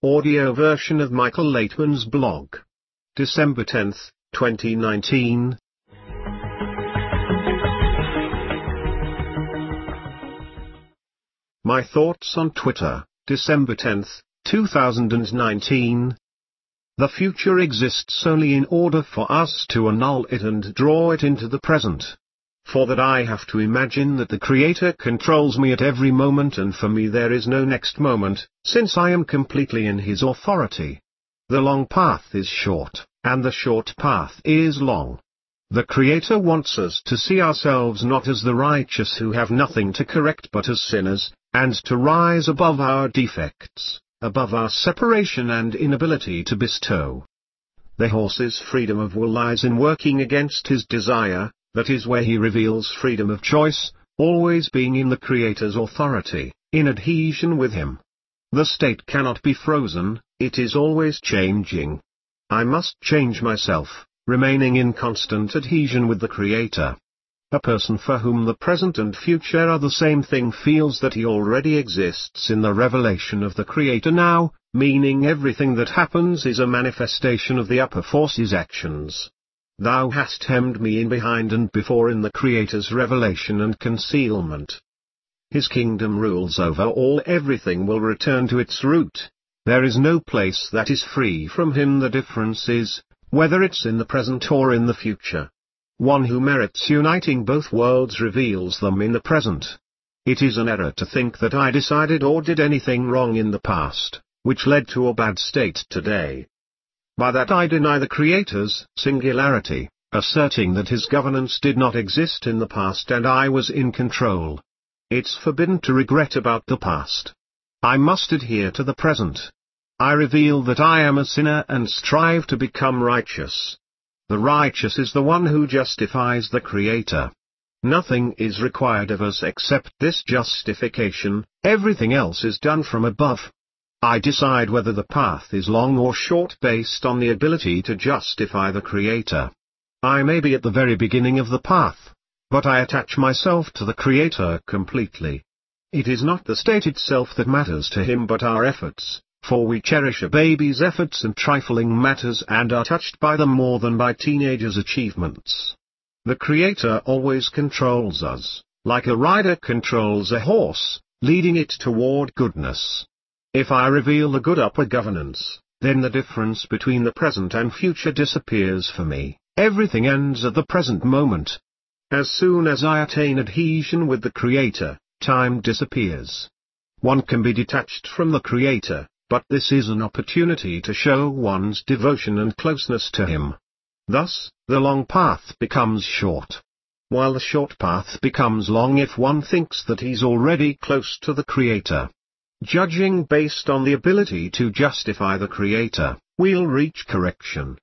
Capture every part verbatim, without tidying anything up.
Audio version of Michael Laitman's blog. December tenth, twenty nineteen. My thoughts on Twitter, December tenth, two thousand nineteen. The future exists only in order for us to annul it and draw it into the present. For that I have to imagine that the Creator controls me at every moment, and for me there is no next moment, since I am completely in His authority. The long path is short, and the short path is long. The Creator wants us to see ourselves not as the righteous who have nothing to correct but as sinners, and to rise above our defects, above our separation and inability to bestow. The horse's freedom of will lies in working against his desire. That is where he reveals freedom of choice, always being in the Creator's authority, in adhesion with Him. The state cannot be frozen, it is always changing. I must change myself, remaining in constant adhesion with the Creator. A person for whom the present and future are the same thing feels that he already exists in the revelation of the Creator now, meaning everything that happens is a manifestation of the upper force's actions. Thou hast hemmed me in behind and before in the Creator's revelation and concealment. His kingdom rules over all. Everything will return to its root. There is no place that is free from Him. The difference is, whether it's in the present or in the future. One who merits uniting both worlds reveals them in the present. It is an error to think that I decided or did anything wrong in the past, which led to a bad state today. By that I deny the Creator's singularity, asserting that His governance did not exist in the past and I was in control. It's forbidden to regret about the past. I must adhere to the present. I reveal that I am a sinner and strive to become righteous. The righteous is the one who justifies the Creator. Nothing is required of us except this justification, everything else is done from above. I decide whether the path is long or short based on the ability to justify the Creator. I may be at the very beginning of the path, but I attach myself to the Creator completely. It is not the state itself that matters to Him but our efforts, for we cherish a baby's efforts and trifling matters and are touched by them more than by teenagers' achievements. The Creator always controls us, like a rider controls a horse, leading it toward goodness. If I reveal the good upper governance, then the difference between the present and future disappears for me. Everything ends at the present moment. As soon as I attain adhesion with the Creator, time disappears. One can be detached from the Creator, but this is an opportunity to show one's devotion and closeness to Him. Thus, the long path becomes short, while the short path becomes long if one thinks that he's already close to the Creator. Judging based on the ability to justify the Creator, we'll reach correction.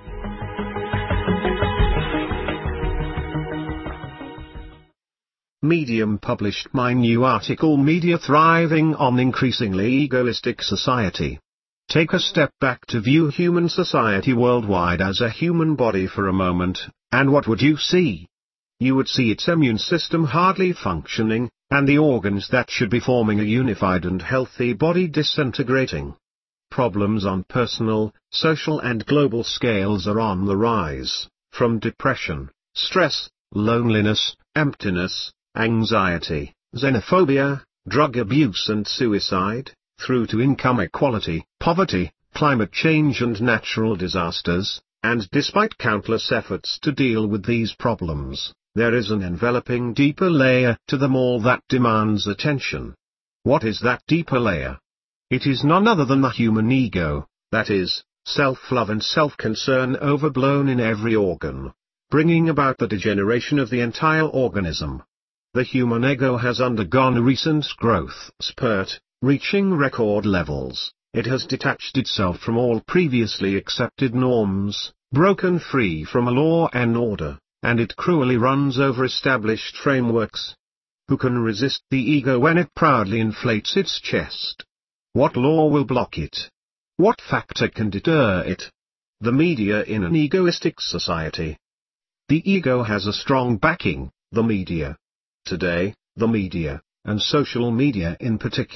Medium published my new article, Media Thriving on Increasingly Egoistic Society. Take a step back to view human society worldwide as a human body for a moment, and what would you see? You would see its immune system hardly functioning, and the organs that should be forming a unified and healthy body disintegrating. Problems on personal, social and global scales are on the rise, from depression, stress, loneliness, emptiness, anxiety, xenophobia, drug abuse and suicide, through to income equality, poverty, climate change and natural disasters, and despite countless efforts to deal with these problems, there is an enveloping deeper layer to them all that demands attention. What is that deeper layer? It is none other than the human ego, that is, self-love and self-concern overblown in every organ, bringing about the degeneration of the entire organism. The human ego has undergone a recent growth spurt, reaching record levels. It has detached itself from all previously accepted norms, broken free from a law and order, and it cruelly runs over established frameworks. Who can resist the ego when it proudly inflates its chest? What law will block it? What factor can deter it? The media in an egoistic society. The ego has a strong backing, the media. Today, the media, and social media in particular,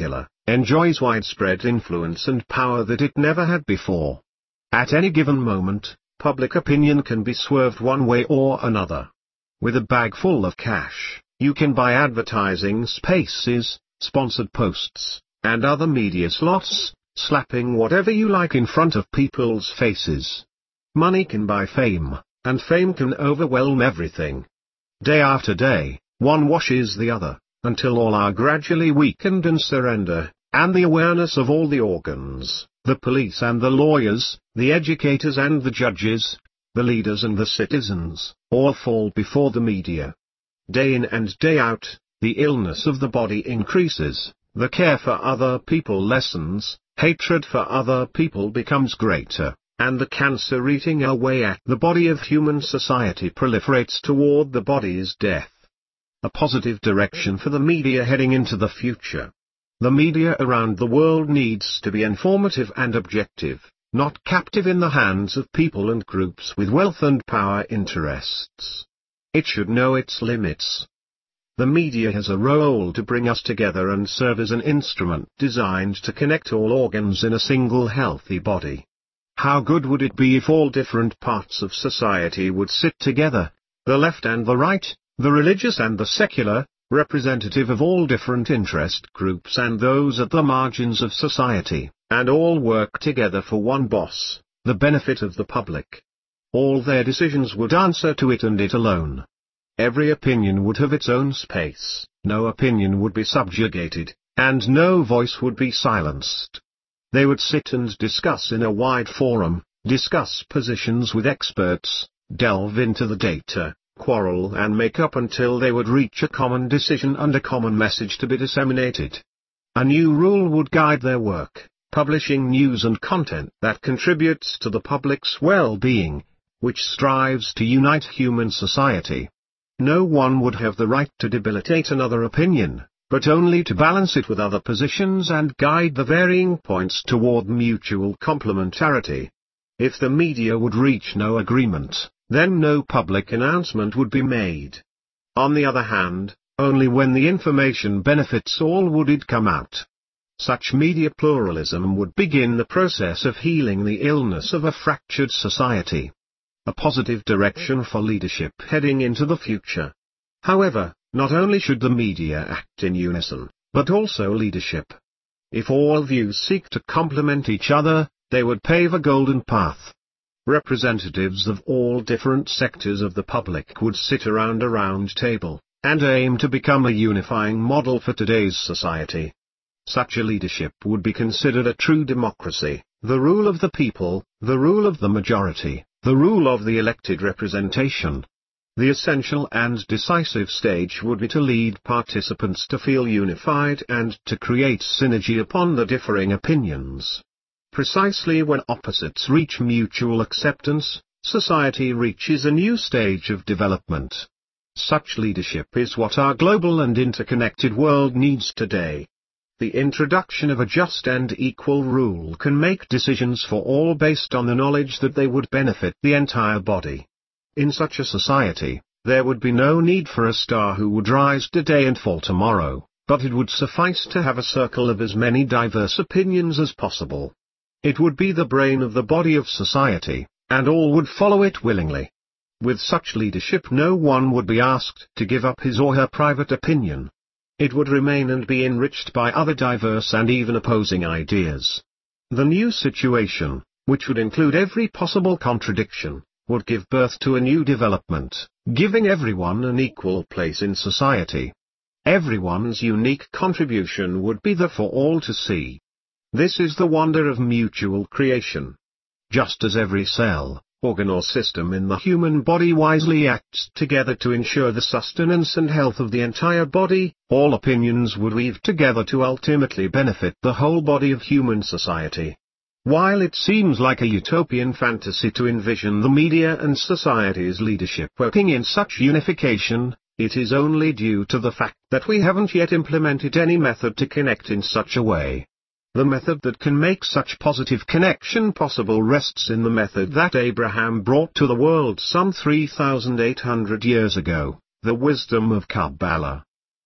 enjoys widespread influence and power that it never had before. At any given moment, public opinion can be swerved one way or another. With a bag full of cash, you can buy advertising spaces, sponsored posts, and other media slots, slapping whatever you like in front of people's faces. Money can buy fame, and fame can overwhelm everything. Day after day, one washes the other, until all are gradually weakened and surrender, and the awareness of all the organs, the police and the lawyers, the educators and the judges, the leaders and the citizens, all fall before the media. Day in and day out, the illness of the body increases, the care for other people lessens, hatred for other people becomes greater, and the cancer eating away at the body of human society proliferates toward the body's death. A positive direction for the media heading into the future. The media around the world needs to be informative and objective, not captive in the hands of people and groups with wealth and power interests. It should know its limits. The media has a role to bring us together and serve as an instrument designed to connect all organs in a single healthy body. How good would it be if all different parts of society would sit together, the left and the right, the religious and the secular, representative of all different interest groups and those at the margins of society, and all work together for one boss, the benefit of the public. All their decisions would answer to it and it alone. Every opinion would have its own space, no opinion would be subjugated, and no voice would be silenced. They would sit and discuss in a wide forum, discuss positions with experts, delve into the data, quarrel and make up until they would reach a common decision and a common message to be disseminated. A new rule would guide their work, publishing news and content that contributes to the public's well-being, which strives to unite human society. No one would have the right to debilitate another opinion, but only to balance it with other positions and guide the varying points toward mutual complementarity. If the media would reach no agreement, then no public announcement would be made. On the other hand, only when the information benefits all would it come out. Such media pluralism would begin the process of healing the illness of a fractured society. A positive direction for leadership heading into the future. However, not only should the media act in unison, but also leadership. If all views seek to complement each other, they would pave a golden path. Representatives of all different sectors of the public would sit around a round table, and aim to become a unifying model for today's society. Such a leadership would be considered a true democracy, the rule of the people, the rule of the majority, the rule of the elected representation. The essential and decisive stage would be to lead participants to feel unified and to create synergy upon the differing opinions. Precisely when opposites reach mutual acceptance, society reaches a new stage of development. Such leadership is what our global and interconnected world needs today. The introduction of a just and equal rule can make decisions for all based on the knowledge that they would benefit the entire body. In such a society, there would be no need for a star who would rise today and fall tomorrow, but it would suffice to have a circle of as many diverse opinions as possible. It would be the brain of the body of society, and all would follow it willingly. With such leadership no one would be asked to give up his or her private opinion. It would remain and be enriched by other diverse and even opposing ideas. The new situation, which would include every possible contradiction, would give birth to a new development, giving everyone an equal place in society. Everyone's unique contribution would be there for all to see. This is the wonder of mutual creation. Just as every cell, organ or system in the human body wisely acts together to ensure the sustenance and health of the entire body, all opinions would weave together to ultimately benefit the whole body of human society. While it seems like a utopian fantasy to envision the media and society's leadership working in such unification, it is only due to the fact that we haven't yet implemented any method to connect in such a way. The method that can make such positive connection possible rests in the method that Abraham brought to the world some three thousand eight hundred years ago, the wisdom of Kabbalah.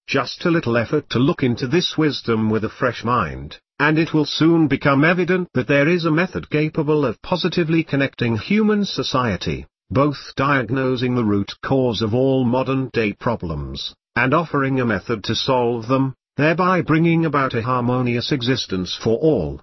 just a little effort to look into this wisdom with a fresh mind, and it will soon become evident that there is a method capable of positively connecting human society, both diagnosing the root cause of all modern-day problems, and offering a method to solve them, thereby bringing about a harmonious existence for all.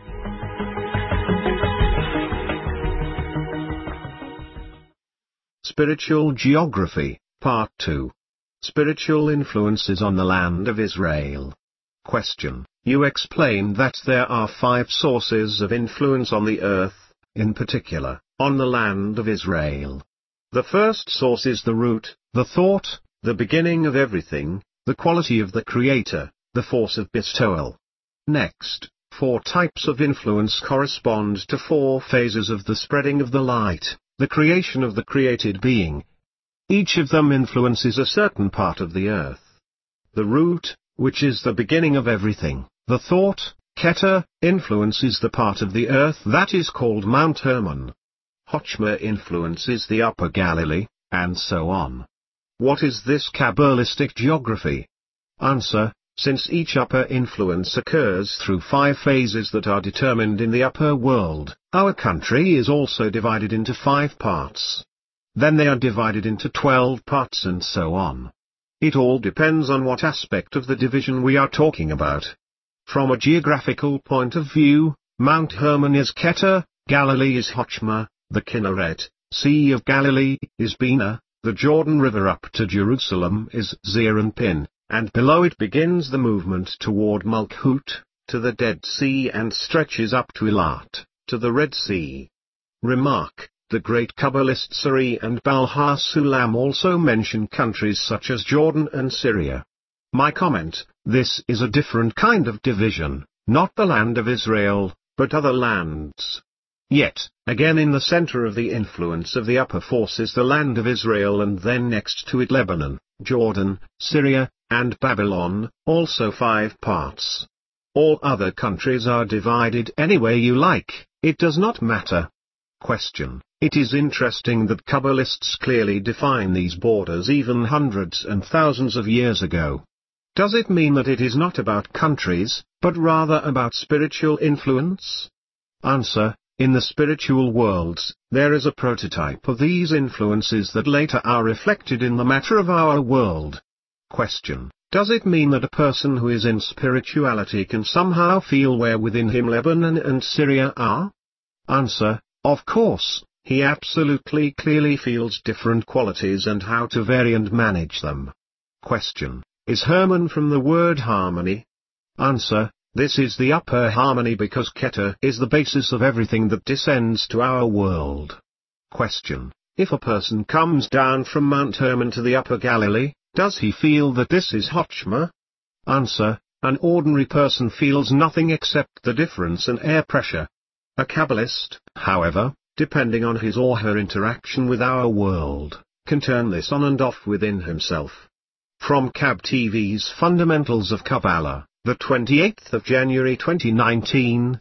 Spiritual Geography, Part two. Spiritual Influences on the Land of Israel. Question: You explained that there are five sources of influence on the earth, in particular, on the land of Israel. The first source is the root, the thought, the beginning of everything, the quality of the Creator, the force of bestowal. Next, four types of influence correspond to four phases of the spreading of the light, the creation of the created being. Each of them influences a certain part of the earth. The root, which is the beginning of everything, the thought, Keter, influences the part of the earth that is called Mount Hermon. Hochma influences the Upper Galilee, and so on. What is this Kabbalistic geography? Answer: Since each upper influence occurs through five phases that are determined in the upper world, our country is also divided into five parts. Then they are divided into twelve parts and so on. It all depends on what aspect of the division we are talking about. From a geographical point of view, Mount Hermon is Keter, Galilee is Hochma, the Kinneret, Sea of Galilee, is Bina, the Jordan River up to Jerusalem is Zeranpin, and below it begins the movement toward Malkut, to the Dead Sea and stretches up to Eilat, to the Red Sea. Remark: The great Kabbalist Sari and Baal HaSulam also mention countries such as Jordan and Syria. My comment: This is a different kind of division, not the land of Israel, but other lands. Yet, again in the center of the influence of the upper force is the land of Israel, and then next to it Lebanon, Jordan, Syria, and Babylon, also five parts. All other countries are divided any way you like, it does not matter. Question: It is interesting that Kabbalists clearly define these borders even hundreds and thousands of years ago. Does it mean that it is not about countries, but rather about spiritual influence? Answer: In the spiritual worlds, there is a prototype of these influences that later are reflected in the matter of our world. Question: Does it mean that a person who is in spirituality can somehow feel where within him Lebanon and Syria are? Answer: Of course, he absolutely clearly feels different qualities and how to vary and manage them. Question: Is Hermon from the word harmony? Answer: This is the upper harmony because Keter is the basis of everything that descends to our world. Question: If a person comes down from Mount Hermon to the Upper Galilee, does he feel that this is Hochma? Answer: An ordinary person feels nothing except the difference in air pressure. A Kabbalist, however, depending on his or her interaction with our world, can turn this on and off within himself. From Kab T V's Fundamentals of Kabbalah, the twenty-eighth of January twenty nineteen.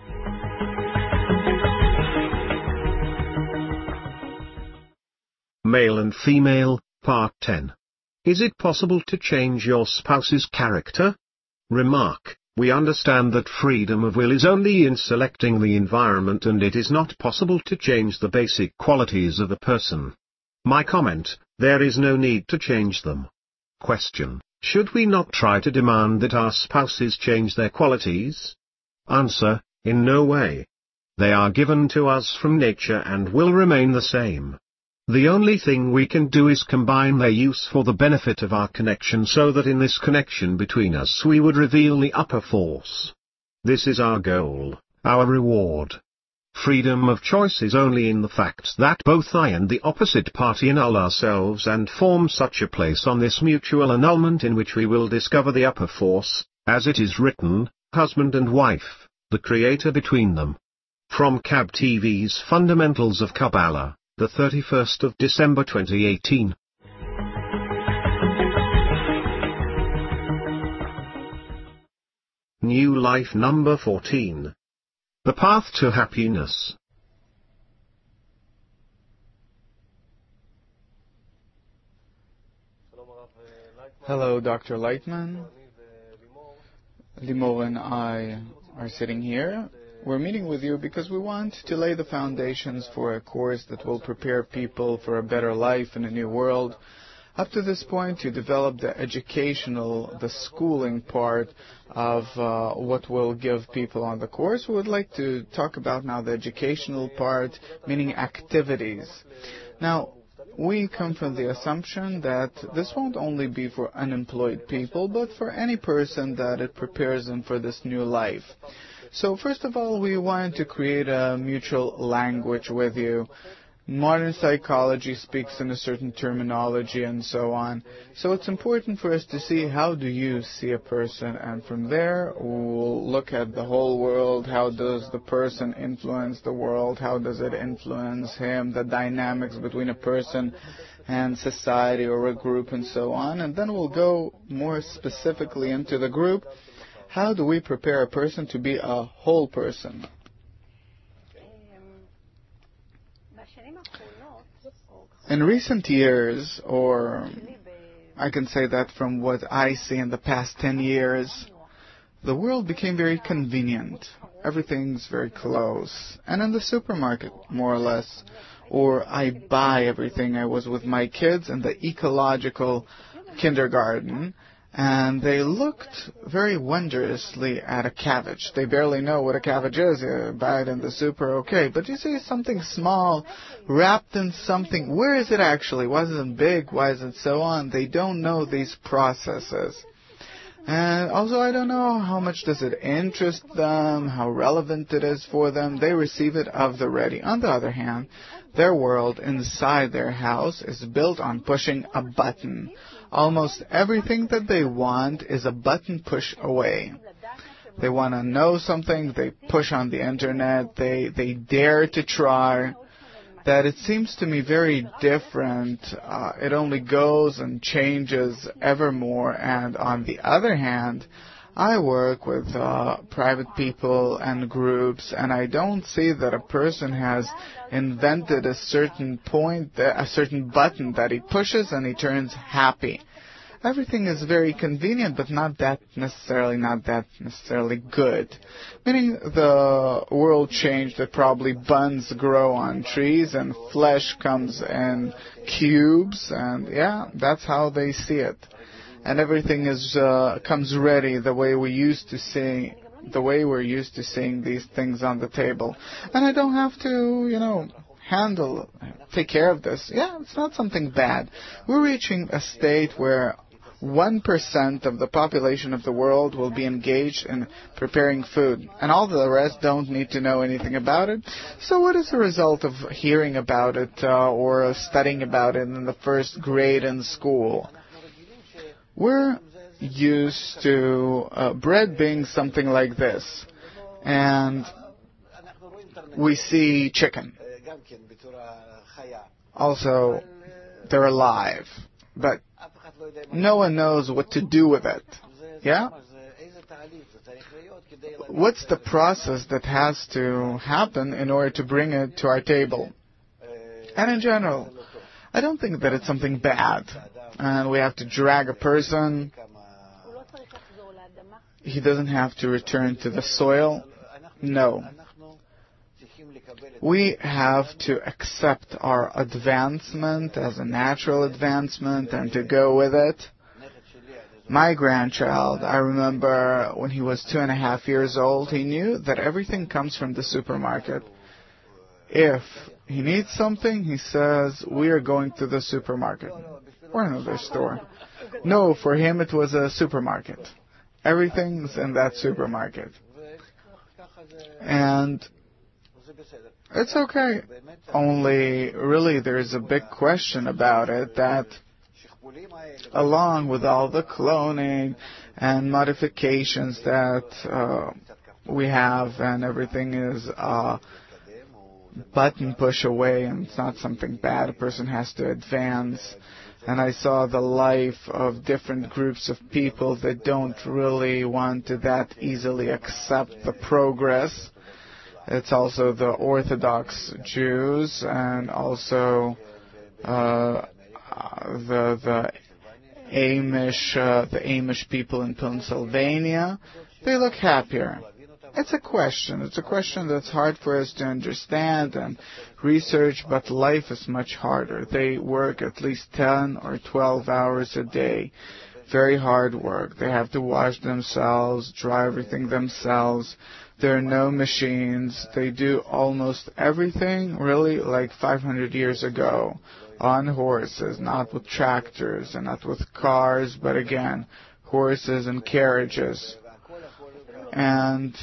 Male and Female, Part ten. Is it possible to change your spouse's character? Remark: We understand that freedom of will is only in selecting the environment, and it is not possible to change the basic qualities of a person. My comment: There is no need to change them. Question: Should we not try to demand that our spouses change their qualities? Answer: In no way. They are given to us from nature and will remain the same. The only thing we can do is combine their use for the benefit of our connection, so that in this connection between us we would reveal the upper force. This is our goal, our reward. Freedom of choice is only in the fact that both I and the opposite party annul ourselves and form such a place on this mutual annulment in which we will discover the upper force, as it is written, husband and wife, the Creator between them. From Kab T V's Fundamentals of Kabbalah, the thirty-first of December twenty eighteen. New Life number fourteen. The Path to Happiness. שלום הרב, Hello, Doctor Lightman. Limor and I are sitting here. We're meeting with you because we want to lay the foundations for a course that will prepare people for a better life in a new world. Up to this point, you developed the educational, the schooling part of uh, what will give people on the course. We would like to talk about now the educational part, meaning activities. Now, we come from the assumption that this won't only be for unemployed people, but for any person that it prepares them for this new life. So first of all, we wanted to create a mutual language with you. Modern psychology speaks in a certain terminology and so on. So it's important for us to see how do you see a person, and from there we'll look at the whole world. How does the person influence the world? How does it influence him? The dynamics between a person and society or a group and so on. And then we'll go more specifically into the group. How do we prepare a person to be a whole person? In recent years, or I can say that from what I see in the past ten years, the world became very convenient. Everything's very close. And in the supermarket, more or less, or I buy everything. I was with my kids in the ecological kindergarten, and they looked very wondrously at a cabbage. They barely know what a cabbage is. You buy it in the super, okay. But you see something small, wrapped in something. Where is it actually? Why is it big? Why is it so on? They don't know these processes. And also, I don't know how much does it interest them, how relevant it is for them. They receive it of the ready. On the other hand, their world inside their house is built on pushing a button. Almost everything that they want is a button push away. They want to know something, they push on the internet, they, they dare to try. That it seems to me very different. Uh, it only goes and changes ever more. And on the other hand, I work with uh, private people and groups, and I don't see that a person has invented a certain point, a certain button that he pushes and he turns happy. Everything is very convenient, but not that necessarily, not that necessarily good. Meaning the world changed that probably buns grow on trees and flesh comes in cubes, and yeah, that's how they see it. And everything is uh, comes ready the way we used to see, the way we're used to seeing these things on the table. And I don't have to, you know, handle, take care of this. Yeah, it's not something bad. We're reaching a state where one percent of the population of the world will be engaged in preparing food, and all the rest don't need to know anything about it. So what is the result of hearing about it uh, or studying about it in the first grade in school? We're used to uh, bread being something like this, and we see chicken. Also, they're alive, but no one knows what to do with it. Yeah? What's the process that has to happen in order to bring it to our table? And in general, I don't think that it's something bad. And we have to drag a person. He doesn't have to return to the soil. No. We have to accept our advancement as a natural advancement and to go with it. My grandchild, I remember when he was two and a half years old, he knew that everything comes from the supermarket. If he needs something, he says, we are going to the supermarket or another store. No, for him it was a supermarket. Everything's in that supermarket. And it's okay. Only, really, there's a big question about it that along with all the cloning and modifications that uh, we have and everything is uh, button push away, and it's not something bad. A person has to advance. And I saw the life of different groups of people that don't really want to that easily accept the progress. It's also the Orthodox Jews and also uh, the the Amish, uh, the Amish people in Pennsylvania, they look happier. It's a question. It's a question that's hard for us to understand and research, but life is much harder. They work at least ten or twelve hours a day. Very hard work. They have to wash themselves, dry everything themselves. There are no machines. They do almost everything, really, like five hundred years ago, on horses, not with tractors and not with cars, but again, horses and carriages. And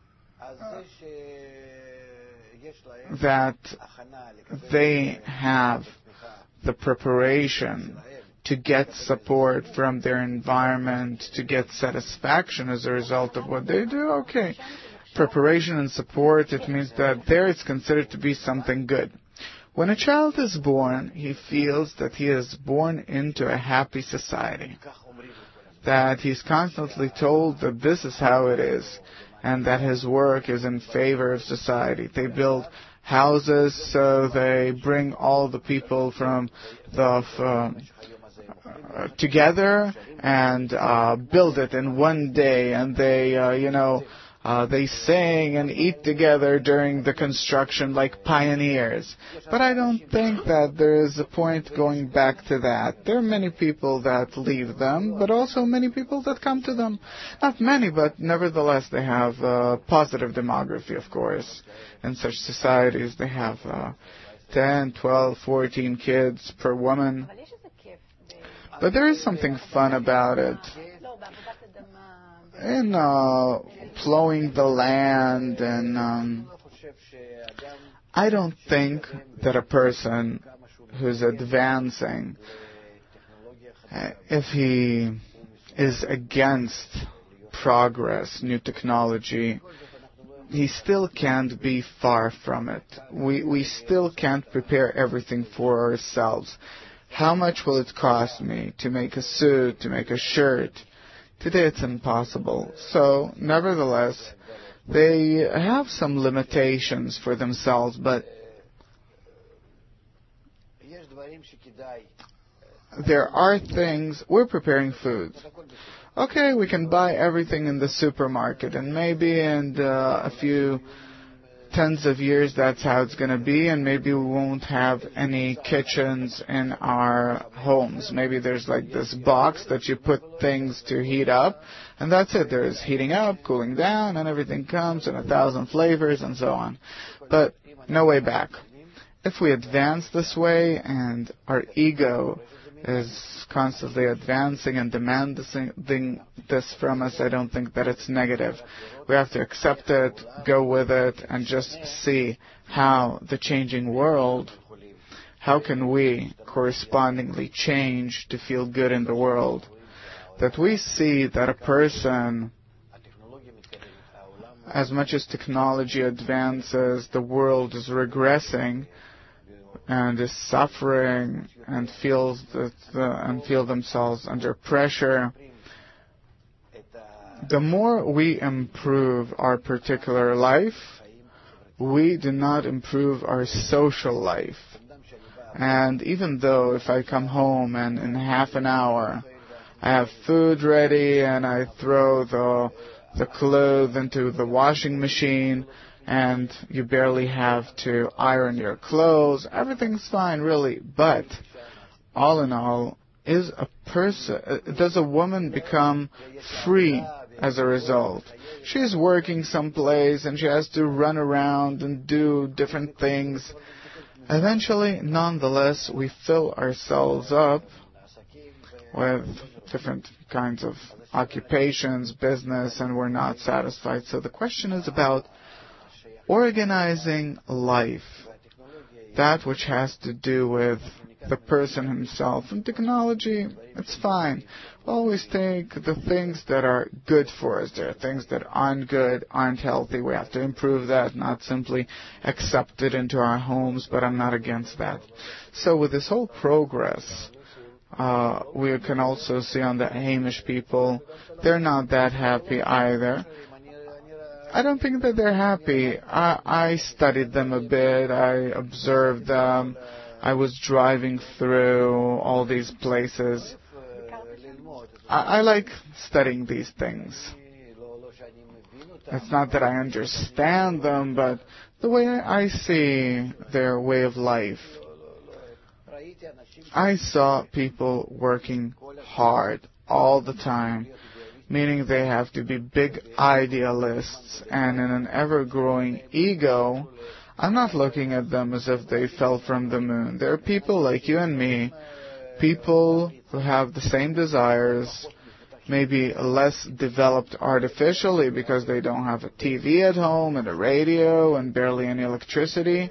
that they have the preparation to get support from their environment, to get satisfaction as a result of what they do, okay. Preparation and support, it means that there it's considered to be something good. When a child is born, he feels that he is born into a happy society, that he's constantly told that this is how it is, and that his work is in favor of society. They build houses, so they bring all the people from the uh, uh, together and uh, build it in one day, and they, uh, you know, Uh, they sing and eat together during the construction like pioneers. But I don't think that there is a point going back to that. There are many people that leave them, but also many people that come to them. Not many, but nevertheless they have uh, positive demography, of course. In such societies they have uh, ten, twelve, fourteen kids per woman. But there is something fun about it. In uh, plowing the land, and um, I don't think that a person who's advancing, uh, if he is against progress, new technology, he still can't be far from it. We we still can't prepare everything for ourselves. How much will it cost me to make a suit, to make a shirt? Today it's impossible. So, nevertheless, they have some limitations for themselves, but there are things. We're preparing food. Okay, we can buy everything in the supermarket, and maybe in uh, a few tens of years that's how it's going to be, and maybe we won't have any kitchens in our homes. Maybe there's like this box that you put things to heat up, and that's it. There's heating up, cooling down, and everything comes in a thousand flavors and so on. But no way back. If we advance this way and our ego is constantly advancing and demanding this from us, I don't think that it's negative. We have to accept it, go with it, and just see how the changing world, how can we correspondingly change to feel good in the world. That we see that a person, as much as technology advances, the world is regressing and is suffering and feels that uh, and feel themselves under pressure. The more we improve our particular life, we do not improve our social life. And even though if I come home and in half an hour I have food ready and I throw the the clothes into the washing machine, and you barely have to iron your clothes, everything's fine, really. But all in all, is a person, does a woman become free as a result? She's working someplace and she has to run around and do different things. Eventually, nonetheless, we fill ourselves up with different kinds of occupations, business, and we're not satisfied. So the question is about organizing life, that which has to do with the person himself. And technology, it's fine. We always take the things that are good for us. There are things that aren't good, aren't healthy. We have to improve that, not simply accept it into our homes, but I'm not against that. So with this whole progress, uh, we can also see on the Amish people, they're not that happy either. I don't think that they're happy. I, I studied them a bit. I observed them. I was driving through all these places. I, I like studying these things. It's not that I understand them, but the way I see their way of life. I saw people working hard all the time, meaning they have to be big idealists, and in an ever-growing ego. I'm not looking at them as if they fell from the moon. They're people like you and me, people who have the same desires, maybe less developed artificially because they don't have a T V at home and a radio and barely any electricity.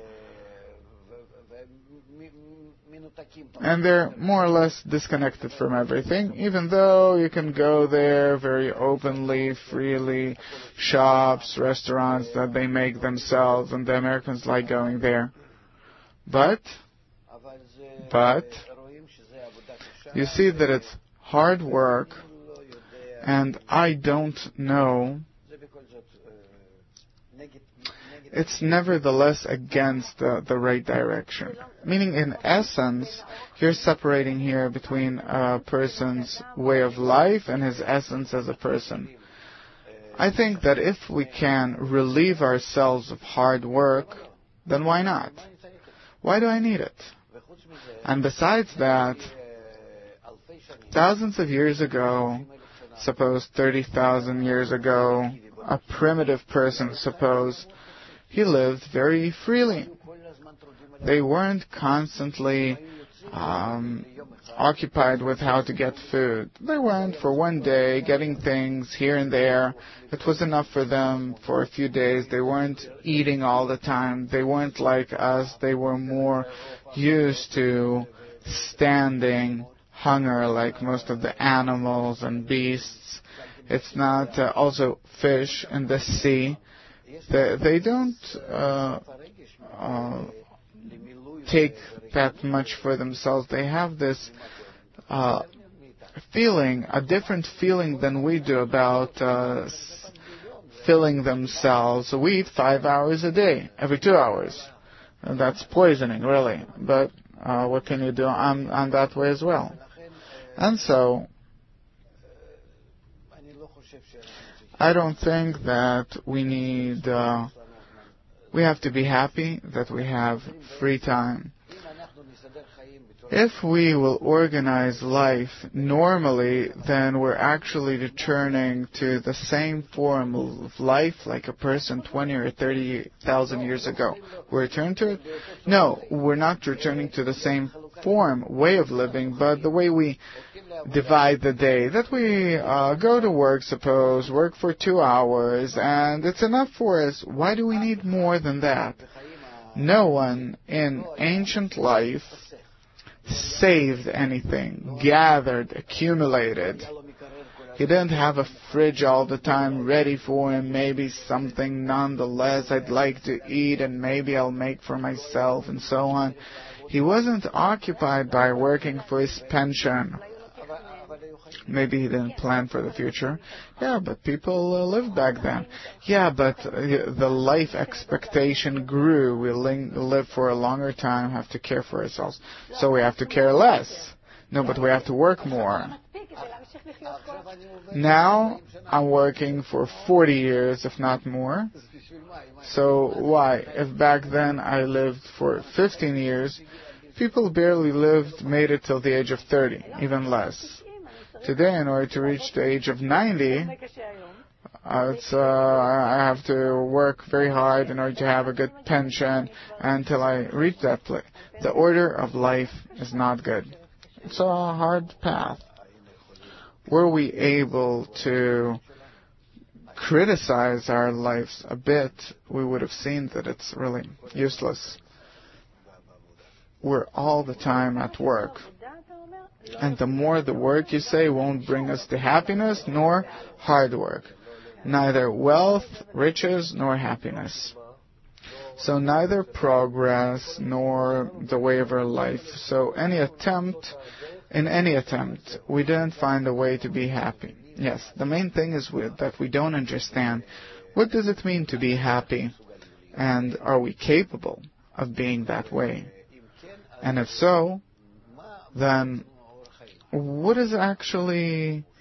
And they're more or less disconnected from everything, even though you can go there very openly, freely, shops, restaurants that they make themselves, and the Americans like going there. But, but, you see that it's hard work, and I don't know. It's nevertheless against the, the right direction. Meaning, in essence, you're separating here between a person's way of life and his essence as a person. I think that if we can relieve ourselves of hard work, then why not? Why do I need it? And besides that, thousands of years ago, suppose thirty thousand years ago, a primitive person, suppose, he lived very freely. They weren't constantly um, occupied with how to get food. They went for one day, getting things here and there. It was enough for them for a few days. They weren't eating all the time. They weren't like us. They were more used to standing hunger like most of the animals and beasts. It's not uh, also fish in the sea. They, they don't uh, uh, take that much for themselves. They have this uh, feeling, a different feeling than we do about uh, filling themselves. So we eat five hours a day, every two hours. And that's poisoning, really. But uh, what can you do? I'm, I'm that way as well. And so, I don't think that we need, uh, we have to be happy that we have free time. If we will organize life normally, then we're actually returning to the same form of life like a person twenty or thirty thousand years ago. We return to it? No, we're not returning to the same form, way of living, but the way we divide the day. That we uh, go to work, suppose, work for two hours, and it's enough for us. Why do we need more than that? No one in ancient life saved anything, gathered, accumulated. He didn't have a fridge all the time ready for him, maybe something nonetheless I'd like to eat and maybe I'll make for myself and so on. He wasn't occupied by working for his pension. Maybe he didn't plan for the future. Yeah, but people uh, lived back then. Yeah, but uh, the life expectation grew. We ling- live for a longer time, have to care for ourselves. So we have to care less. No, but we have to work more. Now, I'm working for forty years, if not more. So why? If back then I lived for fifteen years, people barely lived, made it till the age of thirty, even less. Today, in order to reach the age of ninety, uh, it's, uh, I have to work very hard in order to have a good pension until I reach that place. The order of life is not good. It's a hard path. Were we able to criticize our lives a bit, we would have seen that it's really useless. We're all the time at work. And the more the work you say won't bring us to happiness nor hard work. Neither wealth, riches, nor happiness. So neither progress nor the way of our life. So any attempt, in any attempt, we didn't find a way to be happy. Yes, the main thing is with, that we don't understand what does it mean to be happy, and are we capable of being that way? And if so, then what is actually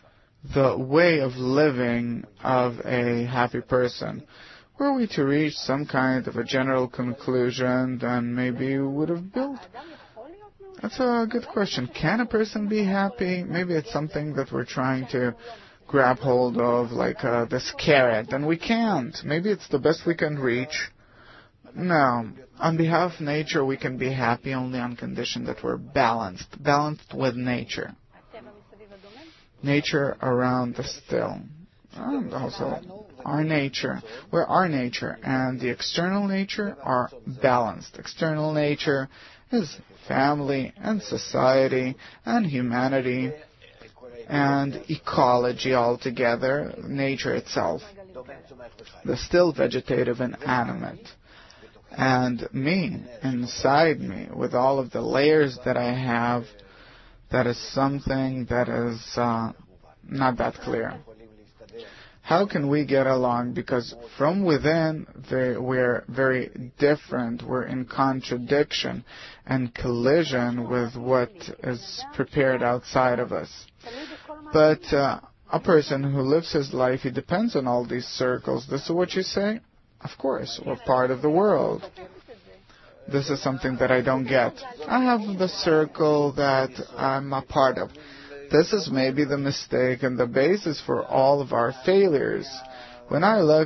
the way of living of a happy person. Were we to reach some kind of a general conclusion, then maybe we would have built. That's a good question. Can a person be happy? Maybe it's something that we're trying to grab hold of, like uh, this carrot, and we can't. Maybe it's the best we can reach. No. On behalf of nature, we can be happy only on condition that we're balanced. Balanced with nature. Nature around the still. And also our nature. We're our nature. And the external nature are balanced. External nature is family and society and humanity and ecology altogether, nature itself. The still vegetative and animate. And me, inside me, with all of the layers that I have, that is something that is uh, not that clear. How can we get along? Because from within, they, we're very different. We're in contradiction and collision with what is prepared outside of us. But uh, a person who lives his life, he depends on all these circles. This is what you say? Of course, we're part of the world. This is something that I don't get. I have the circle that I'm a part of. This is maybe the mistake and the basis for all of our failures. When I look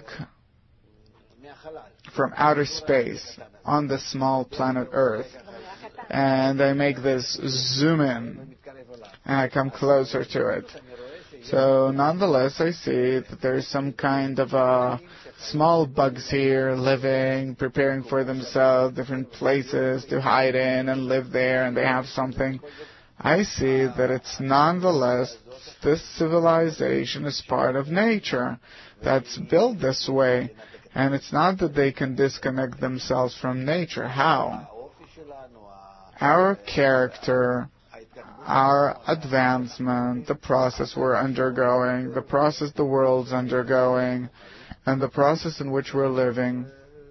from outer space on the small planet Earth, and I make this zoom in, and I come closer to it. So nonetheless, I see that there's some kind of a small bugs here living, preparing for themselves, different places to hide in and live there, and they have something. I see that it's nonetheless, this civilization is part of nature that's built this way, and it's not that they can disconnect themselves from nature. How? Our character, our advancement, the process we're undergoing, the process the world's undergoing, and the process in which we're living,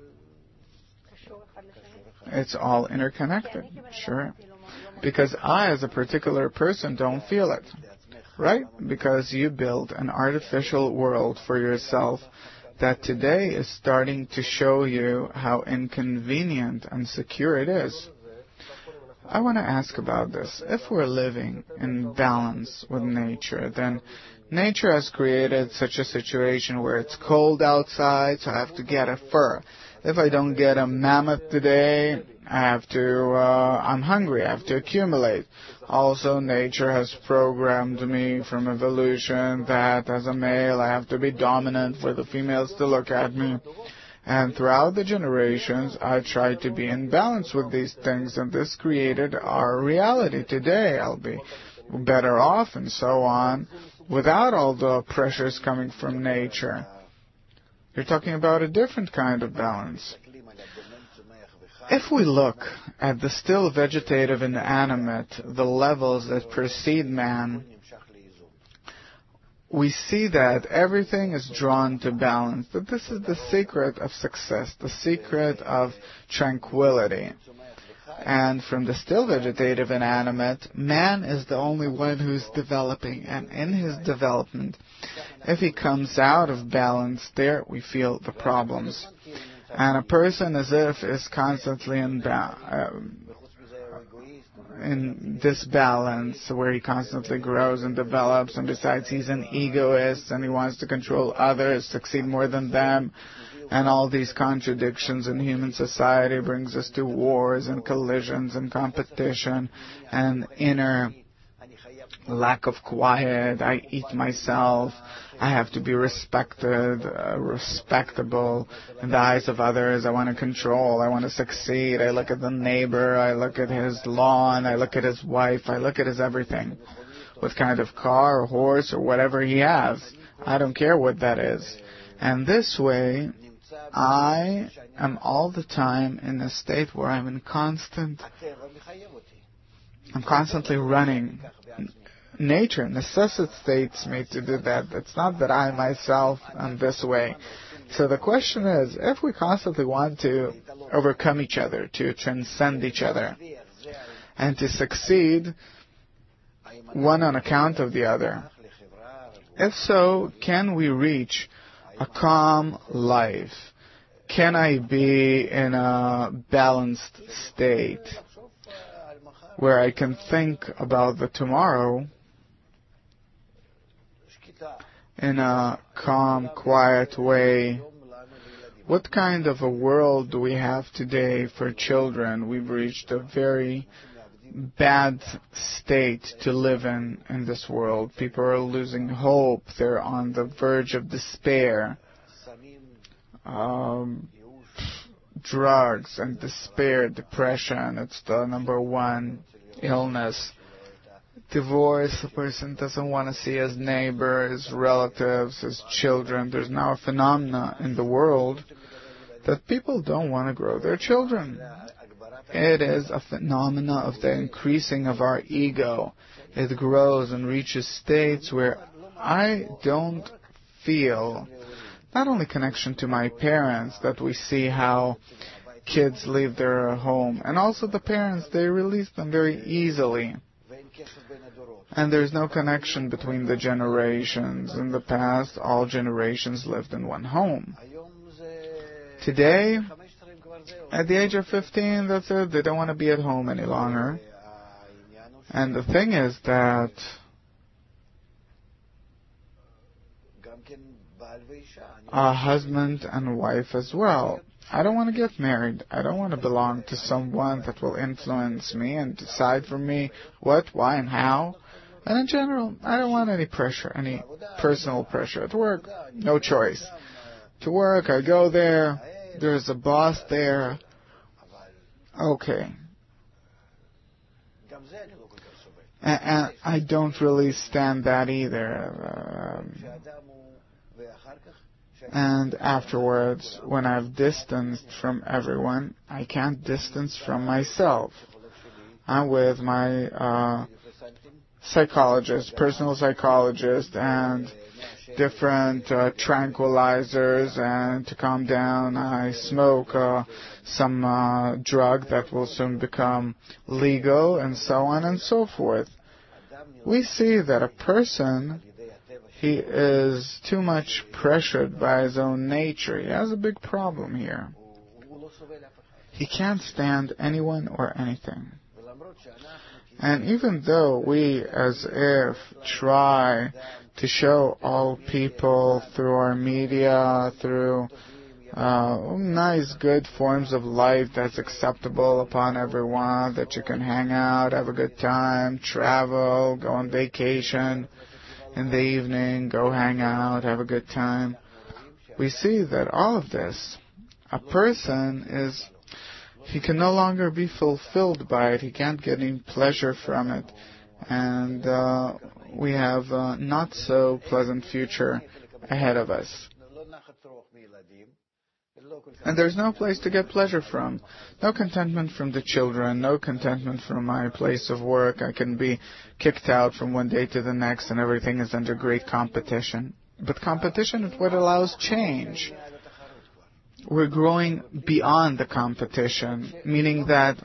it's all interconnected, sure. Because I, as a particular person, don't feel it, right? Because you built an artificial world for yourself that today is starting to show you how inconvenient and secure it is. I want to ask about this. If we're living in balance with nature, then nature has created such a situation where it's cold outside, so I have to get a fur. If I don't get a mammoth today, I have to, uh, I'm hungry, I have to accumulate. Also, nature has programmed me from evolution that as a male I have to be dominant for the females to look at me. And throughout the generations, I tried to be in balance with these things, and this created our reality today. I'll be better off and so on, without all the pressures coming from nature. You're talking about a different kind of balance. If we look at the still vegetative and animate, the levels that precede man, we see that everything is drawn to balance, that this is the secret of success, the secret of tranquility. And from the still vegetative and animate, man is the only one who's developing, and in his development, if he comes out of balance, there we feel the problems. And a person as if is constantly in, ba- uh, in disbalance, where he constantly grows and develops, and besides he's an egoist and he wants to control others, succeed more than them, and all these contradictions in human society brings us to wars and collisions and competition and inner lack of quiet. I eat myself. I have to be respected, uh, respectable in the eyes of others. I want to control. I want to succeed. I look at the neighbor. I look at his lawn. I look at his wife. I look at his everything. What kind of car or horse or whatever he has. I don't care what that is. And this way, I am all the time in a state where I'm in constant, I'm constantly running. Nature necessitates me to do that. It's not that I myself am this way. So the question is, if we constantly want to overcome each other, to transcend each other, and to succeed one on account of the other, If so, can we reach a calm life? Can I be in a balanced state where I can think about the tomorrow in a calm, quiet way? What kind of a world do we have today for children? We've reached a very bad state to live in in this world. People are losing hope. They're on the verge of despair. Um, drugs and despair, depression, it's the number one illness. Divorce, a person doesn't want to see his neighbor, his relatives, his children. There's now a phenomenon in the world that people don't want to grow their children. It is a phenomenon of the increasing of our ego. It grows and reaches states where I don't feel not only connection to my parents, that we see how kids leave their home, and also the parents, they release them very easily. And there's no connection between the generations. In the past, all generations lived in one home. Today, at the age of fifteen, that's it. They don't want to be at home any longer. And the thing is that a husband and wife as well. I don't want to get married. I don't want to belong to someone that will influence me and decide for me what, why, and how. And in general, I don't want any pressure, any personal pressure. At work, no choice. To work, I go there. There's a boss there. Okay. And, and I don't really stand that either. Um, and afterwards, when I've distanced from everyone, I can't distance from myself. I'm with my uh, psychologist, personal psychologist, and different uh, tranquilizers, and to calm down, I smoke uh, some uh, drug that will soon become legal, and so on and so forth. We see that a person, he is too much pressured by his own nature. He has a big problem here. He can't stand anyone or anything. And even though we, as if, try to show all people through our media, through uh, nice, good forms of life that's acceptable upon everyone, that you can hang out, have a good time, travel, go on vacation in the evening, go hang out, have a good time. We see that all of this, a person is, he can no longer be fulfilled by it. He can't get any pleasure from it. And uh, we have a not so pleasant future ahead of us. And there's no place to get pleasure from. No contentment from the children, no contentment from my place of work. I can be kicked out from one day to the next, and everything is under great competition. But competition is what allows change. We're growing beyond the competition, meaning that,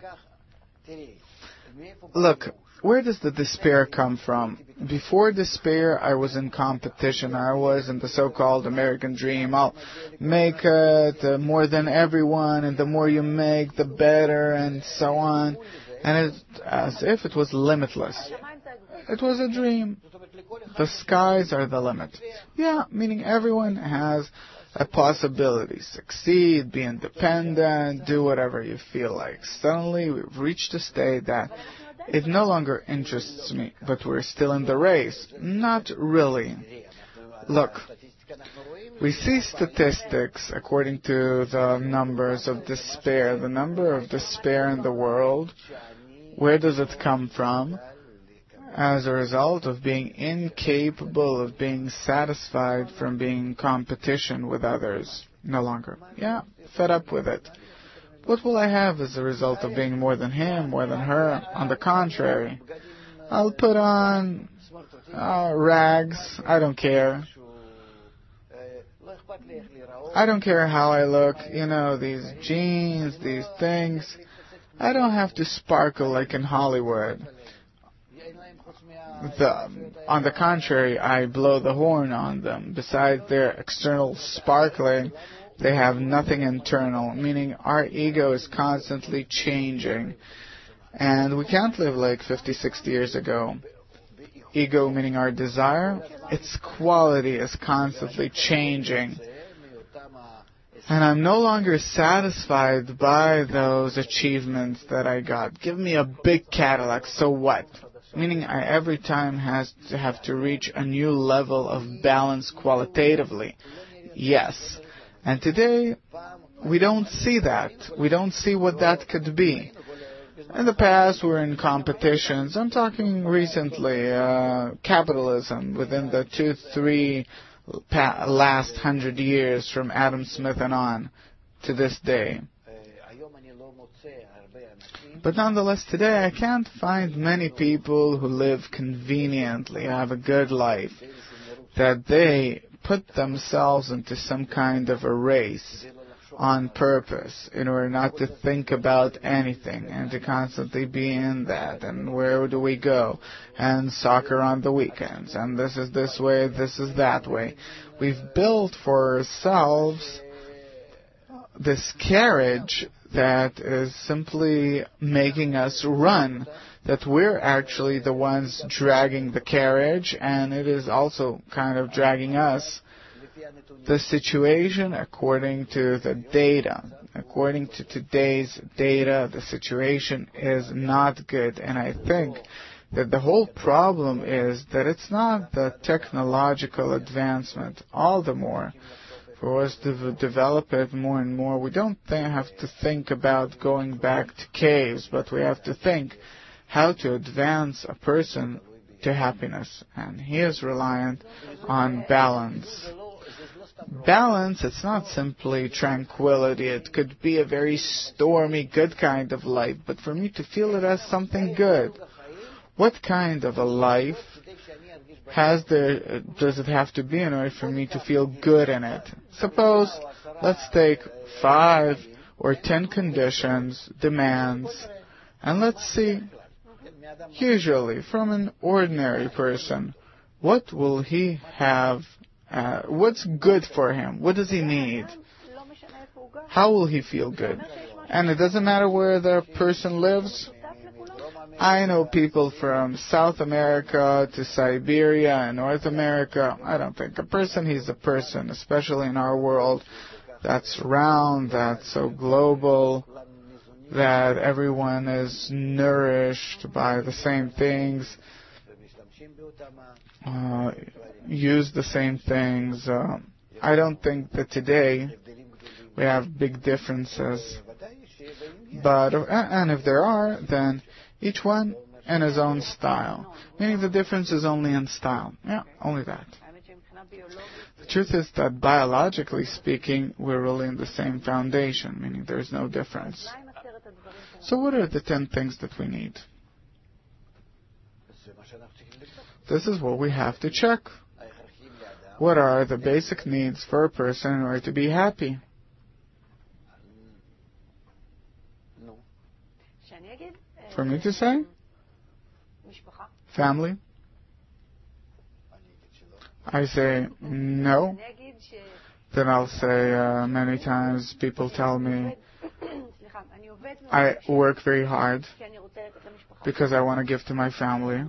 look, where does the despair come from? Before despair, I was in competition. I was in the so-called American dream. I'll make it uh, more than everyone, and the more you make, the better, and so on. And it's as if it was limitless. It was a dream. The skies are the limit. Yeah, meaning everyone has a possibility. Succeed, be independent, do whatever you feel like. Suddenly, we've reached a state that it no longer interests me, but we're still in the race. Not really. Look, we see statistics according to the numbers of despair. The number of despair in the world, where does it come from? As a result of being incapable of being satisfied from being in competition with others. No longer. Yeah, fed up with it. What will I have as a result of being more than him, more than her? On the contrary, I'll put on uh, rags. I don't care. I don't care how I look. You know, these jeans, these things. I don't have to sparkle like in Hollywood. the, on the contrary, I blow the horn on them. Besides their external sparkling, they have nothing internal, meaning our ego is constantly changing. And we can't live like fifty, sixty years ago. Ego, meaning our desire, its quality is constantly changing. And I'm no longer satisfied by those achievements that I got. Give me a big Cadillac, so what? Meaning I every time has to have to reach a new level of balance qualitatively. Yes. And today, we don't see that. We don't see what that could be. In the past, we were in competitions. I'm talking recently, uh, capitalism within the two, three pa- last hundred years from Adam Smith and on to this day. But nonetheless, today I can't find many people who live conveniently, have a good life, that they put themselves into some kind of a race on purpose in order not to think about anything and to constantly be in that. And where do we go? And soccer on the weekends. And this is this way, this is that way. We've built for ourselves this carriage that is simply making us run, that we're actually the ones dragging the carriage, and it is also kind of dragging us. The situation, according to the data, according to today's data, the situation is not good. And I think that the whole problem is that it's not the technological advancement. All the more, for us to develop it more and more, we don't th- have to think about going back to caves, but we have to think how to advance a person to happiness. And he is reliant on balance. Balance, it's not simply tranquility. It could be a very stormy, good kind of life, but for me to feel it as something good. What kind of a life has there, does it have to be in order for me to feel good in it? Suppose, let's take five or ten conditions, demands, and let's see, usually from an ordinary person, what will he have? Uh, what's good for him? What does he need? How will he feel good? And it doesn't matter where the person lives. I know people from South America to Siberia and North America. I don't think a person, he's a person, especially in our world that's round, that's so global, that everyone is nourished by the same things. Uh, use the same things. Uh, I don't think that today we have big differences. But, and if there are, then each one in his own style. Meaning the difference is only in style. Yeah, only that. The truth is that biologically speaking, we're really in the same foundation, meaning there's no difference. So what are the ten things that we need? This is what we have to check. What are the basic needs for a person in order to be happy? For me to say? Family? I say no. Then I'll say uh, many times people tell me I work very hard because I want to give to my family.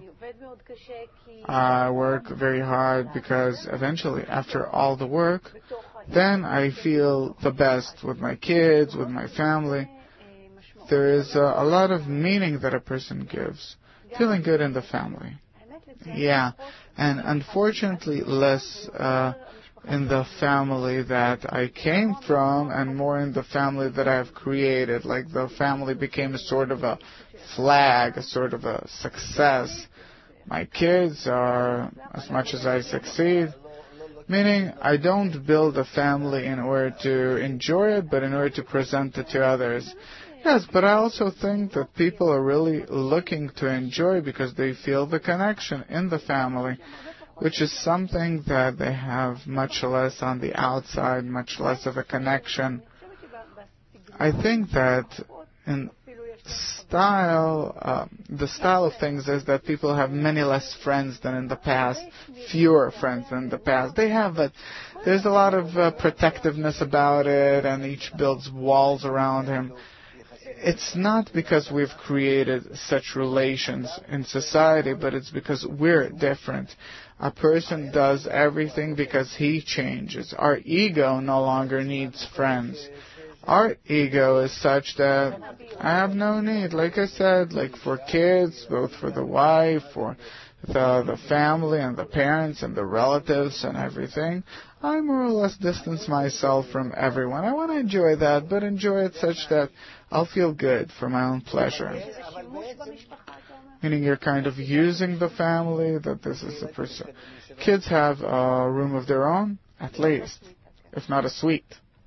I work very hard because eventually, after all the work, then I feel the best with my kids, with my family. There is a, a lot of meaning that a person gives. Feeling good in the family. Yeah, and unfortunately less uh, in the family that I came from and more in the family that I have created. Like the family became a sort of a flag, a sort of a success. My kids are, as much as I succeed, meaning I don't build a family in order to enjoy it, but in order to present it to others. Yes, but I also think that people are really looking to enjoy because they feel the connection in the family, which is something that they have much less on the outside, much less of a connection. I think that in style, uh, the style of things is that people have many less friends than in the past, fewer friends than in the past. They have, but there's a lot of uh, protectiveness about it, and each builds walls around him. It's not because we've created such relations in society, but it's because we're different. A person does everything because he changes. Our ego no longer needs friends. Our ego is such that I have no need, like I said, like for kids, both for the wife, for the, the family and the parents and the relatives and everything. I more or less distance myself from everyone. I want to enjoy that, but enjoy it such that I'll feel good for my own pleasure. Meaning you're kind of using the family, that this is the person. Kids have a room of their own, at least, if not a suite.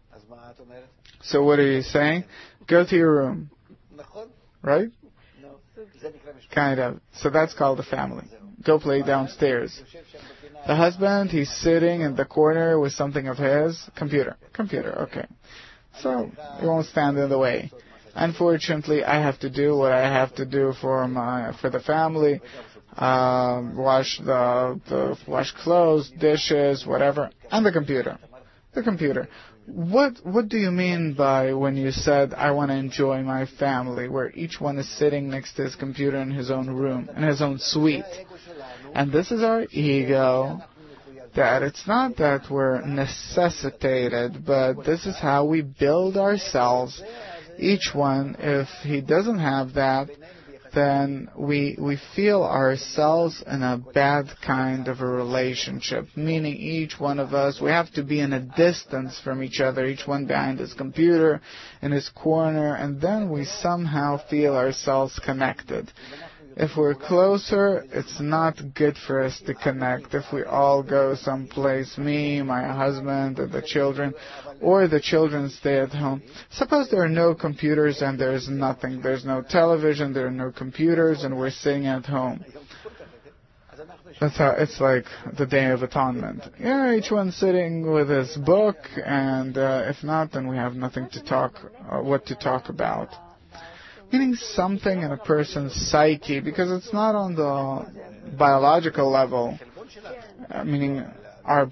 So what are you saying? Go to your room. Right? Kind of. So that's called a family. Go play downstairs. The husband, he's sitting in the corner with something of his. Computer. Computer, okay. So it won't stand in the way. Unfortunately, I have to do what I have to do for my for the family. Uh, wash the, the wash clothes, dishes, whatever, and the computer. The computer. What what do you mean by when you said I want to enjoy my family, where each one is sitting next to his computer in his own room, in his own suite? And this is our ego. That it's not that we're necessitated, but this is how we build ourselves. Each one, if he doesn't have that, then we we feel ourselves in a bad kind of a relationship, meaning each one of us, we have to be in a distance from each other, each one behind his computer, in his corner, and then we somehow feel ourselves connected. If we're closer, it's not good for us to connect. If we all go someplace, me, my husband, and the children, or the children stay at home. Suppose there are no computers and there's nothing. There's no television, there are no computers, and we're sitting at home. That's how it's like the Day of Atonement. Yeah, each one sitting with his book, and uh, if not, then we have nothing to talk, uh, what to talk about. Meaning something in a person's psyche, because it's not on the biological level, uh, meaning our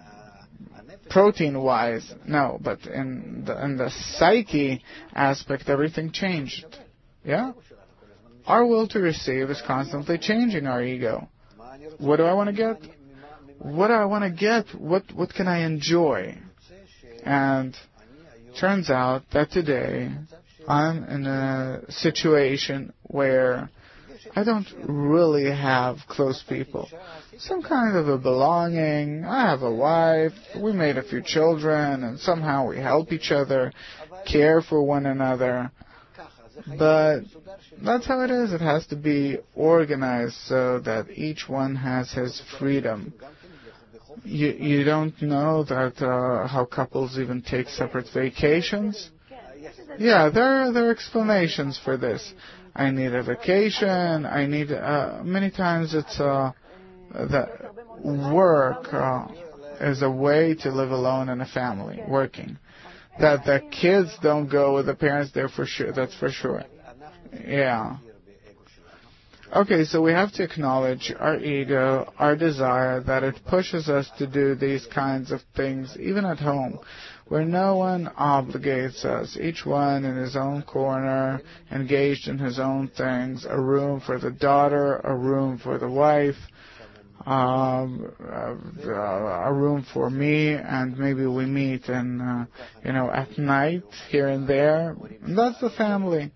protein-wise, no, but in the, in the psyche aspect, everything changed. Yeah? Our will to receive is constantly changing our ego. What do I want to get? What do I want to get? What, what can I enjoy? And turns out that today I'm in a situation where I don't really have close people. Some kind of a belonging. I have a wife. We made a few children, and somehow we help each other, care for one another. But that's how it is. It has to be organized so that each one has his freedom. You you don't know that uh, how couples even take separate vacations? Yeah, there are, there are explanations for this. I need a vacation. I need, uh, many times it's, uh, that work, uh, is a way to live alone in a family, working. That the kids don't go with the parents there for sure, that's for sure. Yeah. Okay, so we have to acknowledge our ego, our desire, that it pushes us to do these kinds of things, even at home, where no one obligates us, each one in his own corner, engaged in his own things, a room for the daughter, a room for the wife, um, uh, a room for me, and maybe we meet in, uh, you know, at night, here and there. And that's the family.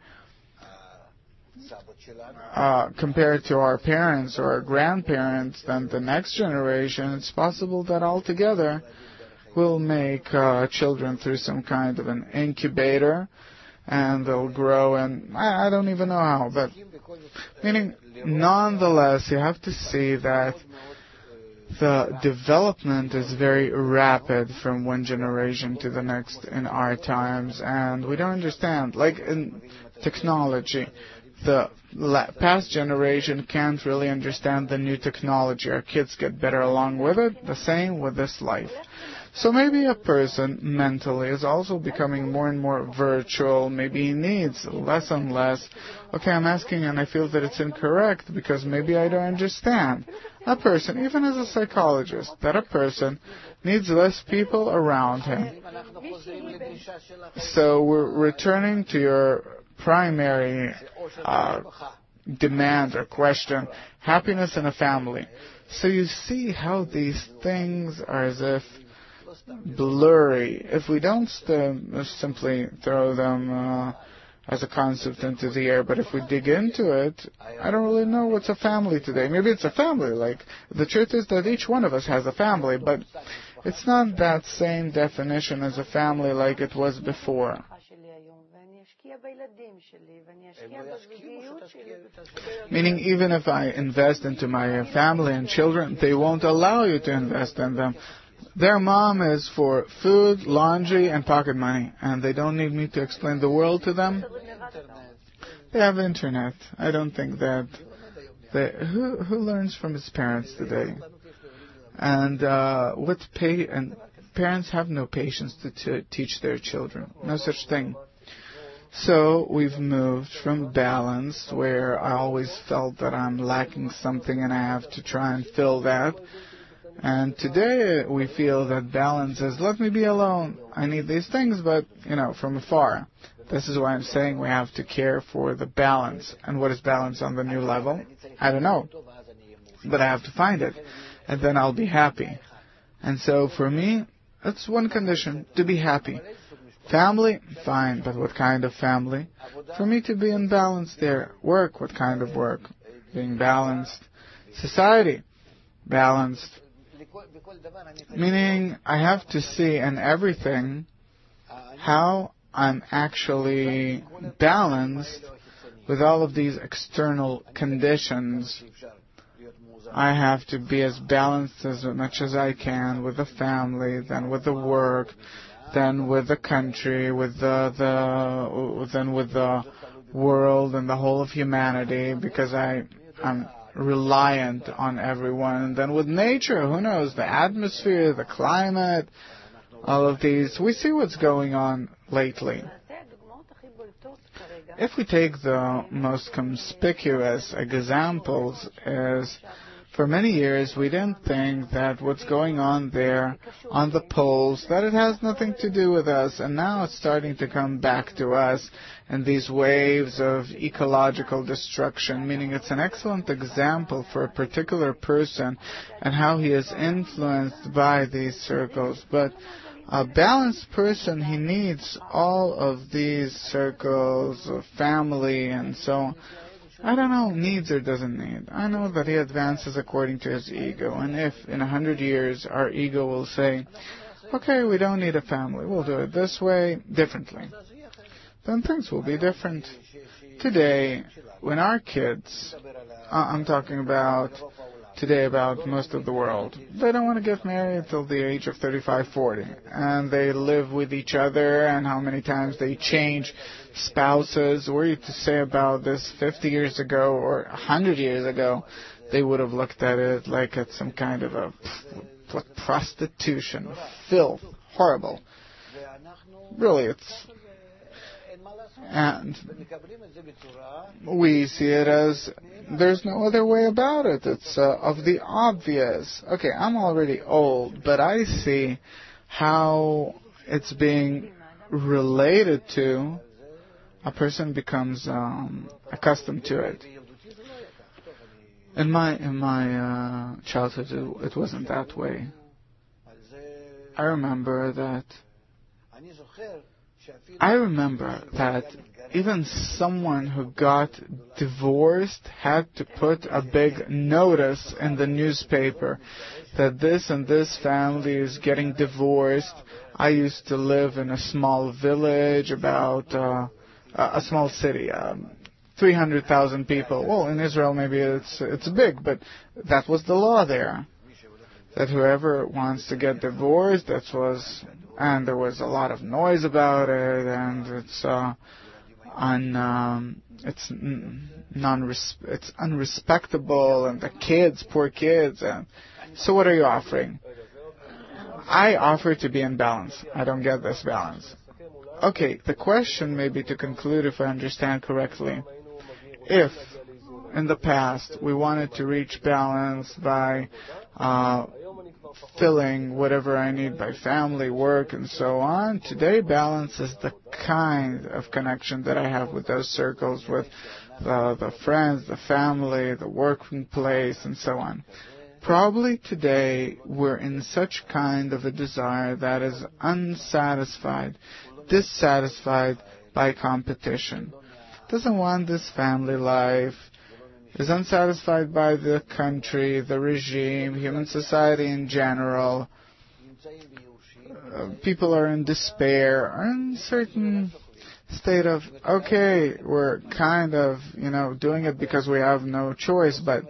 Uh, compared to our parents or our grandparents, then the next generation, it's possible that altogether we'll make uh, children through some kind of an incubator, and they'll grow, and I, I don't even know how, but meaning, nonetheless, you have to see that the development is very rapid from one generation to the next in our times, and we don't understand, like in technology, the past generation can't really understand the new technology. Our kids get better along with it, the same with this life. So maybe a person mentally is also becoming more and more virtual. Maybe he needs less and less. Okay, I'm asking and I feel that it's incorrect because maybe I don't understand. A person, even as a psychologist, that a person needs less people around him. So we're returning to your primary uh, demand or question, happiness in a family. So you see how these things are as if blurry. If we don't st- simply throw them uh, as a concept into the air, but if we dig into it, I don't really know what's a family today. Maybe it's a family. Like the truth is that each one of us has a family, but it's not that same definition as a family like it was before. Meaning, even if I invest into my family and children, they won't allow you to invest in them. Their mom is for food, laundry, and pocket money, and they don't need me to explain the world to them. They have internet. I don't think that they, who who learns from his parents today? And uh, what pay and parents have no patience to t- teach their children. No such thing. So we've moved from balance, where I always felt that I'm lacking something and I have to try and fill that. And today we feel that balance is, let me be alone. I need these things, but, you know, from afar. This is why I'm saying we have to care for the balance. And what is balance on the new level? I don't know. But I have to find it. And then I'll be happy. And so for me, it's one condition, to be happy. Family, fine, but what kind of family? For me to be in balance there. Work, what kind of work? Being balanced. Society, balanced. Meaning, I have to see in everything how I'm actually balanced with all of these external conditions. I have to be as balanced as much as I can with the family, then with the work, then with the country, with the, the then with the world and the whole of humanity, because I I'm reliant on everyone. And then with nature, who knows, the atmosphere, the climate, all of these. We see what's going on lately. If we take the most conspicuous examples, is for many years we didn't think that what's going on there on the poles, that it has nothing to do with us, and now it's starting to come back to us in these waves of ecological destruction, meaning it's an excellent example for a particular person and how he is influenced by these circles. But a balanced person, he needs all of these circles of family and so on. I don't know, needs or doesn't need. I know that he advances according to his ego. And if in a hundred years our ego will say, okay, we don't need a family, we'll do it this way, differently, then things will be different. Today, when our kids, I'm talking about today about most of the world, they don't want to get married till the age of thirty-five, forty. And they live with each other, and how many times they change spouses. Were you to say about this fifty years ago or one hundred years ago, they would have looked at it like it's some kind of a like prostitution, filth, horrible. Really, it's... And we see it as there's no other way about it. It's uh, of the obvious. Okay, I'm already old, but I see how it's being related to. A person becomes um, accustomed to it. In my in my uh, childhood, it, it wasn't that way. I remember that. I remember that even someone who got divorced had to put a big notice in the newspaper that this and this family is getting divorced. I used to live in a small village, about uh, a small city, um, three hundred thousand people. Well, in Israel maybe it's it's big, but that was the law there. That whoever wants to get divorced, that was... And there was a lot of noise about it, and it's uh, un, um, it's non it's unrespectable, and the kids, poor kids. And so, what are you offering? I offer to be in balance. I don't get this balance. Okay, the question may be, to conclude, if I understand correctly, if in the past we wanted to reach balance by uh, filling whatever I need by family, work, and so on, today balance is the kind of connection that I have with those circles, with the, the friends, the family, the working place, and so on. Probably today we're in such kind of a desire that is unsatisfied, dissatisfied by competition. Doesn't want this family life, is unsatisfied by the country, the regime, human society in general. Uh, people are in despair, are in a certain state of, okay, we're kind of, you know, doing it because we have no choice, but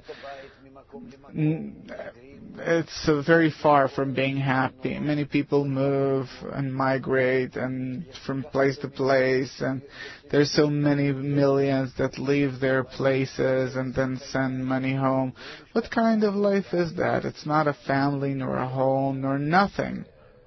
it's uh, very far from being happy. Many people move and migrate and from place to place, and there's so many millions that leave their places and then send money home. What kind of life is that? It's not a family, nor a home, nor nothing.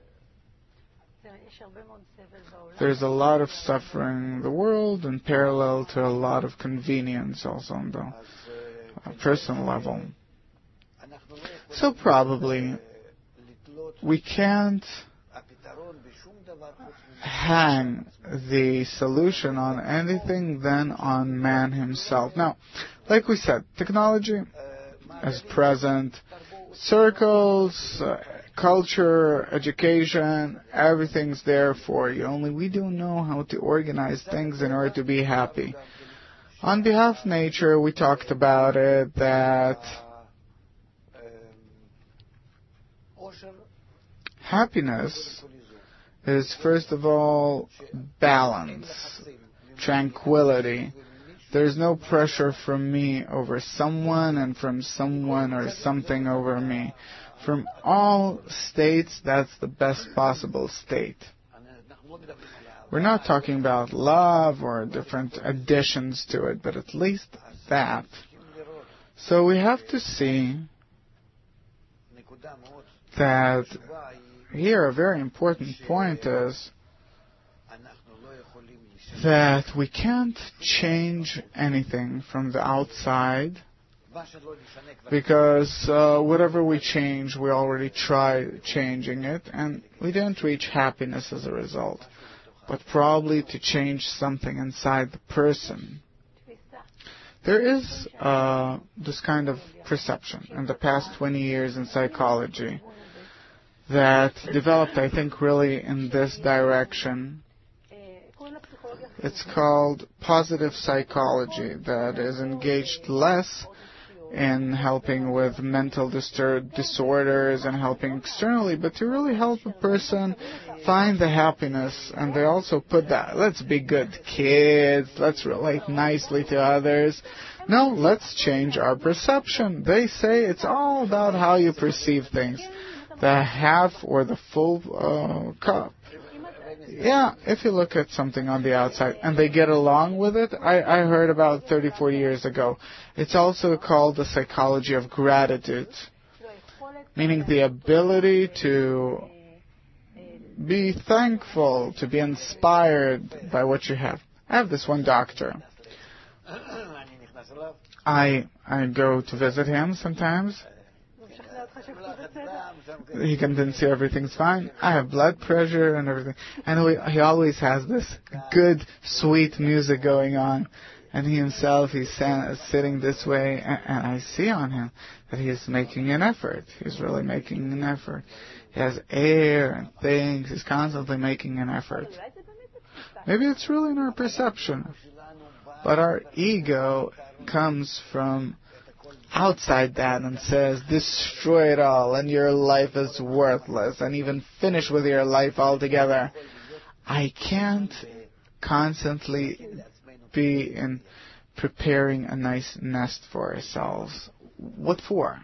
There's a lot of suffering in the world, and parallel to a lot of convenience also on the uh, personal level. So probably we can't hang the solution on anything than on man himself. Now, like we said, technology is present, circles, uh, culture, education, everything's there for you. Only we don't know how to organize things in order to be happy. On behalf of nature, we talked about it, that happiness is, first of all, balance, tranquility. There's no pressure from me over someone and from someone or something over me. From all states, that's the best possible state. We're not talking about love or different additions to it, but at least that. So we have to see that here a very important point is that we can't change anything from the outside, because uh, whatever we change, we already tried changing it, and we didn't reach happiness as a result. But probably to change something inside the person. There is uh, this kind of perception in the past twenty years in psychology that developed, I think, really in this direction. It's called positive psychology, that is engaged less in helping with mental distur- disorders and helping externally, but to really help a person find the happiness. And they also put that, let's be good kids, let's relate nicely to others. No, let's change our perception. They say it's all about how you perceive things, the half or the full uh, cup. Yeah, if you look at something on the outside and they get along with it, I, I heard about thirty-four years ago. It's also called the psychology of gratitude, meaning the ability to be thankful, to be inspired by what you have. I have this one doctor. I I go to visit him sometimes. He convinces you everything's fine. I have blood pressure and everything. And we, he always has this good, sweet music going on. And he himself, he's sitting this way, and, and I see on him that he is making an effort. He's really making an effort. He has air and things. He's constantly making an effort. Maybe it's really in our perception. But our ego comes from outside that and says, destroy it all and your life is worthless, and even finish with your life altogether. I can't constantly be in preparing a nice nest for ourselves. What for?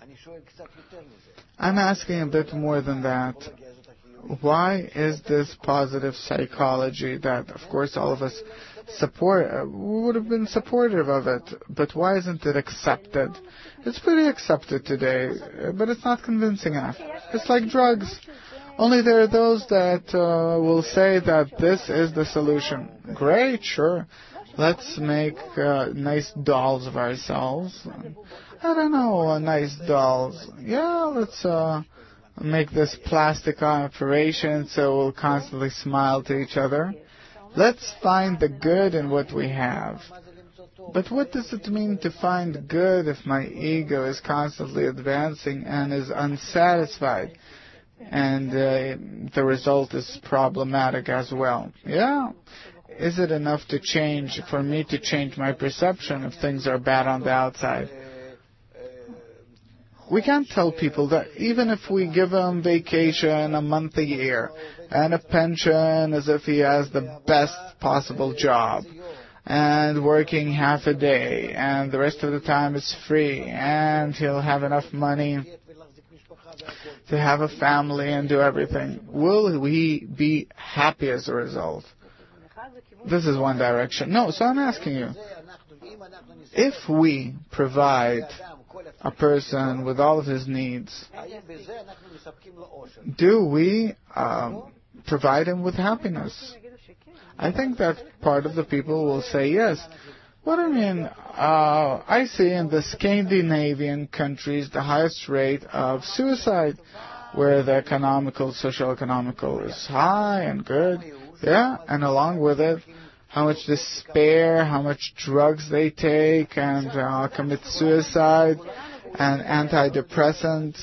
I'm asking a bit more than that. Why is this positive psychology that, of course, all of us support, uh, would have been supportive of it, but why isn't it accepted? It's pretty accepted today, but it's not convincing enough. It's like drugs. Only there are those that uh, will say that this is the solution. Great, sure. Let's make uh, nice dolls of ourselves. I don't know, uh, nice dolls. Yeah, let's uh, make this plastic operation so we'll constantly smile to each other. Let's find the good in what we have. But what does it mean to find good if my ego is constantly advancing and is unsatisfied? And uh, the result is problematic as well. Yeah. Is it enough to change, for me to change my perception if things are bad on the outside? We can't tell people that even if we give them vacation a month a year and a pension as if he has the best possible job and working half a day and the rest of the time is free and he'll have enough money to have a family and do everything, will we be happy as a result? This is one direction. No, so I'm asking you, if we provide a person with all of his needs, do we um, provide him with happiness? I think that part of the people will say yes. What I mean, uh, I see in the Scandinavian countries the highest rate of suicide, where the economical, social-economical is high and good. Yeah, and along with it, how much despair, how much drugs they take and uh, commit suicide and antidepressants.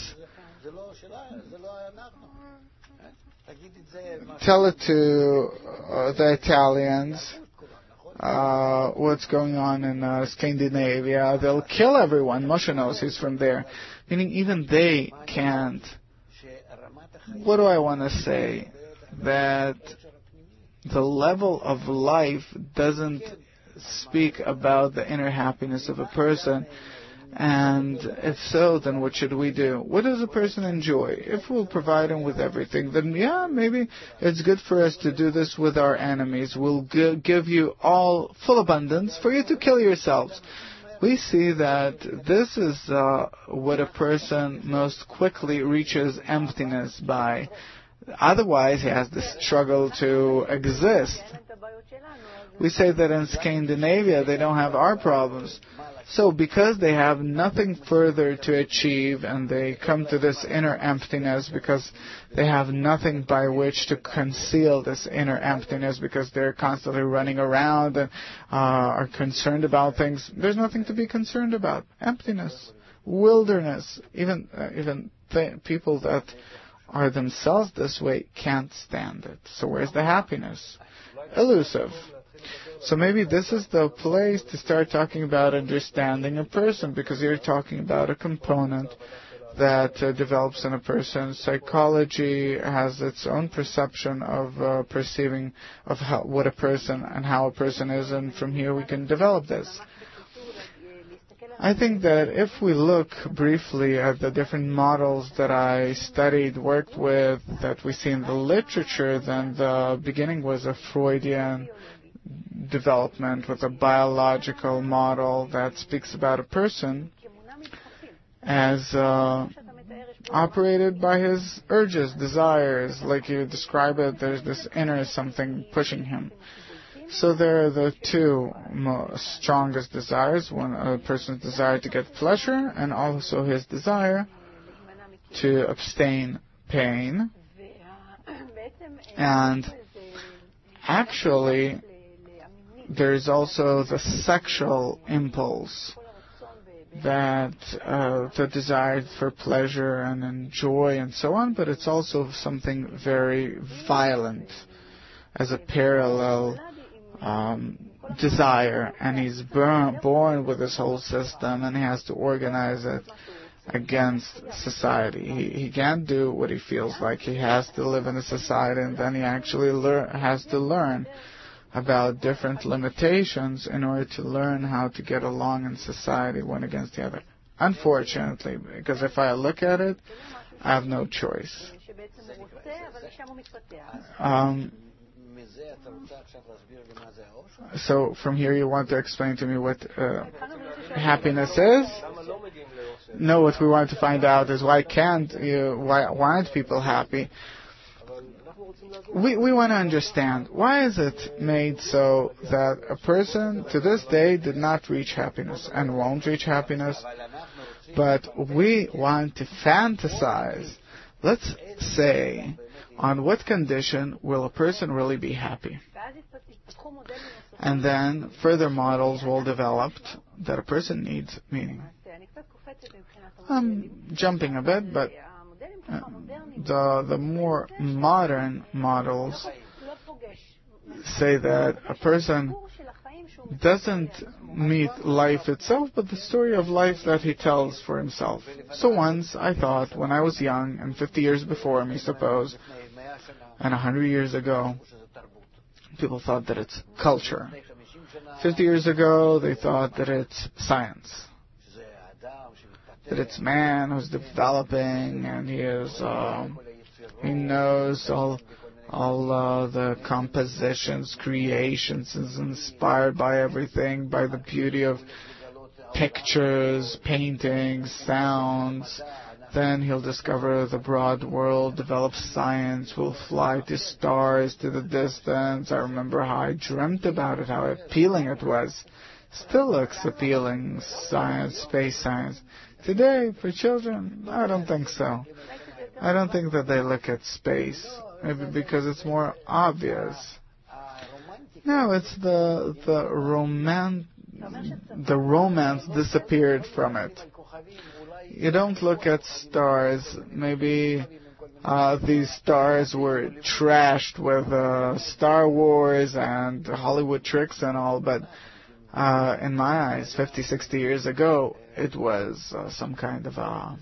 Tell it to uh, the Italians uh, what's going on in uh, Scandinavia. They'll kill everyone. Moshe knows, he's from there. Meaning even they can't. What do I want to say? That the level of life doesn't speak about the inner happiness of a person. And if so, then what should we do? What does a person enjoy? If we'll provide him with everything, then yeah, maybe it's good for us to do this with our enemies. We'll g- give you all full abundance for you to kill yourselves. We see that this is uh, what a person most quickly reaches emptiness by. Otherwise, he has the struggle to exist. We say that in Scandinavia, they don't have our problems. So because they have nothing further to achieve and they come to this inner emptiness because they have nothing by which to conceal this inner emptiness because they're constantly running around and uh, are concerned about things, there's nothing to be concerned about. Emptiness, wilderness, even uh, even th- people that are themselves this way can't stand it. So where's the happiness? Elusive. So maybe this is the place to start talking about understanding a person, because you're talking about a component that uh, develops in a person. Psychology has its own perception of uh, perceiving of how, what a person and how a person is, and from here we can develop this. I think that if we look briefly at the different models that I studied, worked with, that we see in the literature, then the beginning was a Freudian development with a biological model that speaks about a person as uh, operated by his urges, desires. Like you describe it, there's this inner something pushing him. So there are the two most strongest desires, one a person's desire to get pleasure and also his desire to abstain pain. And actually, there is also the sexual impulse, that uh, the desire for pleasure and enjoy and so on, but it's also something very violent as a parallel um, desire, and he's born, born with this whole system, and he has to organize it against society. He, he can't do what he feels like. He has to live in a society, and then he actually lear- has to learn about different limitations in order to learn how to get along in society one against the other. Unfortunately, because if I look at it, I have no choice. Um, so from here you want to explain to me what uh, happiness is? No, what we want to find out is why can't you, why, why aren't people happy? we, we want to understand, why is it made so that a person to this day did not reach happiness and won't reach happiness, but we want to fantasize, let's say, on what condition will a person really be happy? And then further models will develop that a person needs meaning. I'm jumping a bit, but uh, the the more modern models say that a person doesn't meet life itself, but the story of life that he tells for himself. So once I thought, when I was young, and fifty years before me, suppose, and one hundred years ago, people thought that it's culture. fifty years ago, they thought that it's science. That it's man who's developing, and he is, um, he knows all, all uh, the compositions, creations, is inspired by everything, by the beauty of pictures, paintings, sounds. Then he'll discover the broad world, develop science, will fly to stars, to the distance. I remember how I dreamt about it, how appealing it was. Still looks appealing, science, space science. Today, for children, I don't think so. I don't think that they look at space, maybe because it's more obvious. No, it's the the roman the romance disappeared from it. You don't look at stars. Maybe uh, these stars were trashed with uh, Star Wars and Hollywood tricks and all, but uh, in my eyes, fifty, sixty years ago, it was uh, some kind of a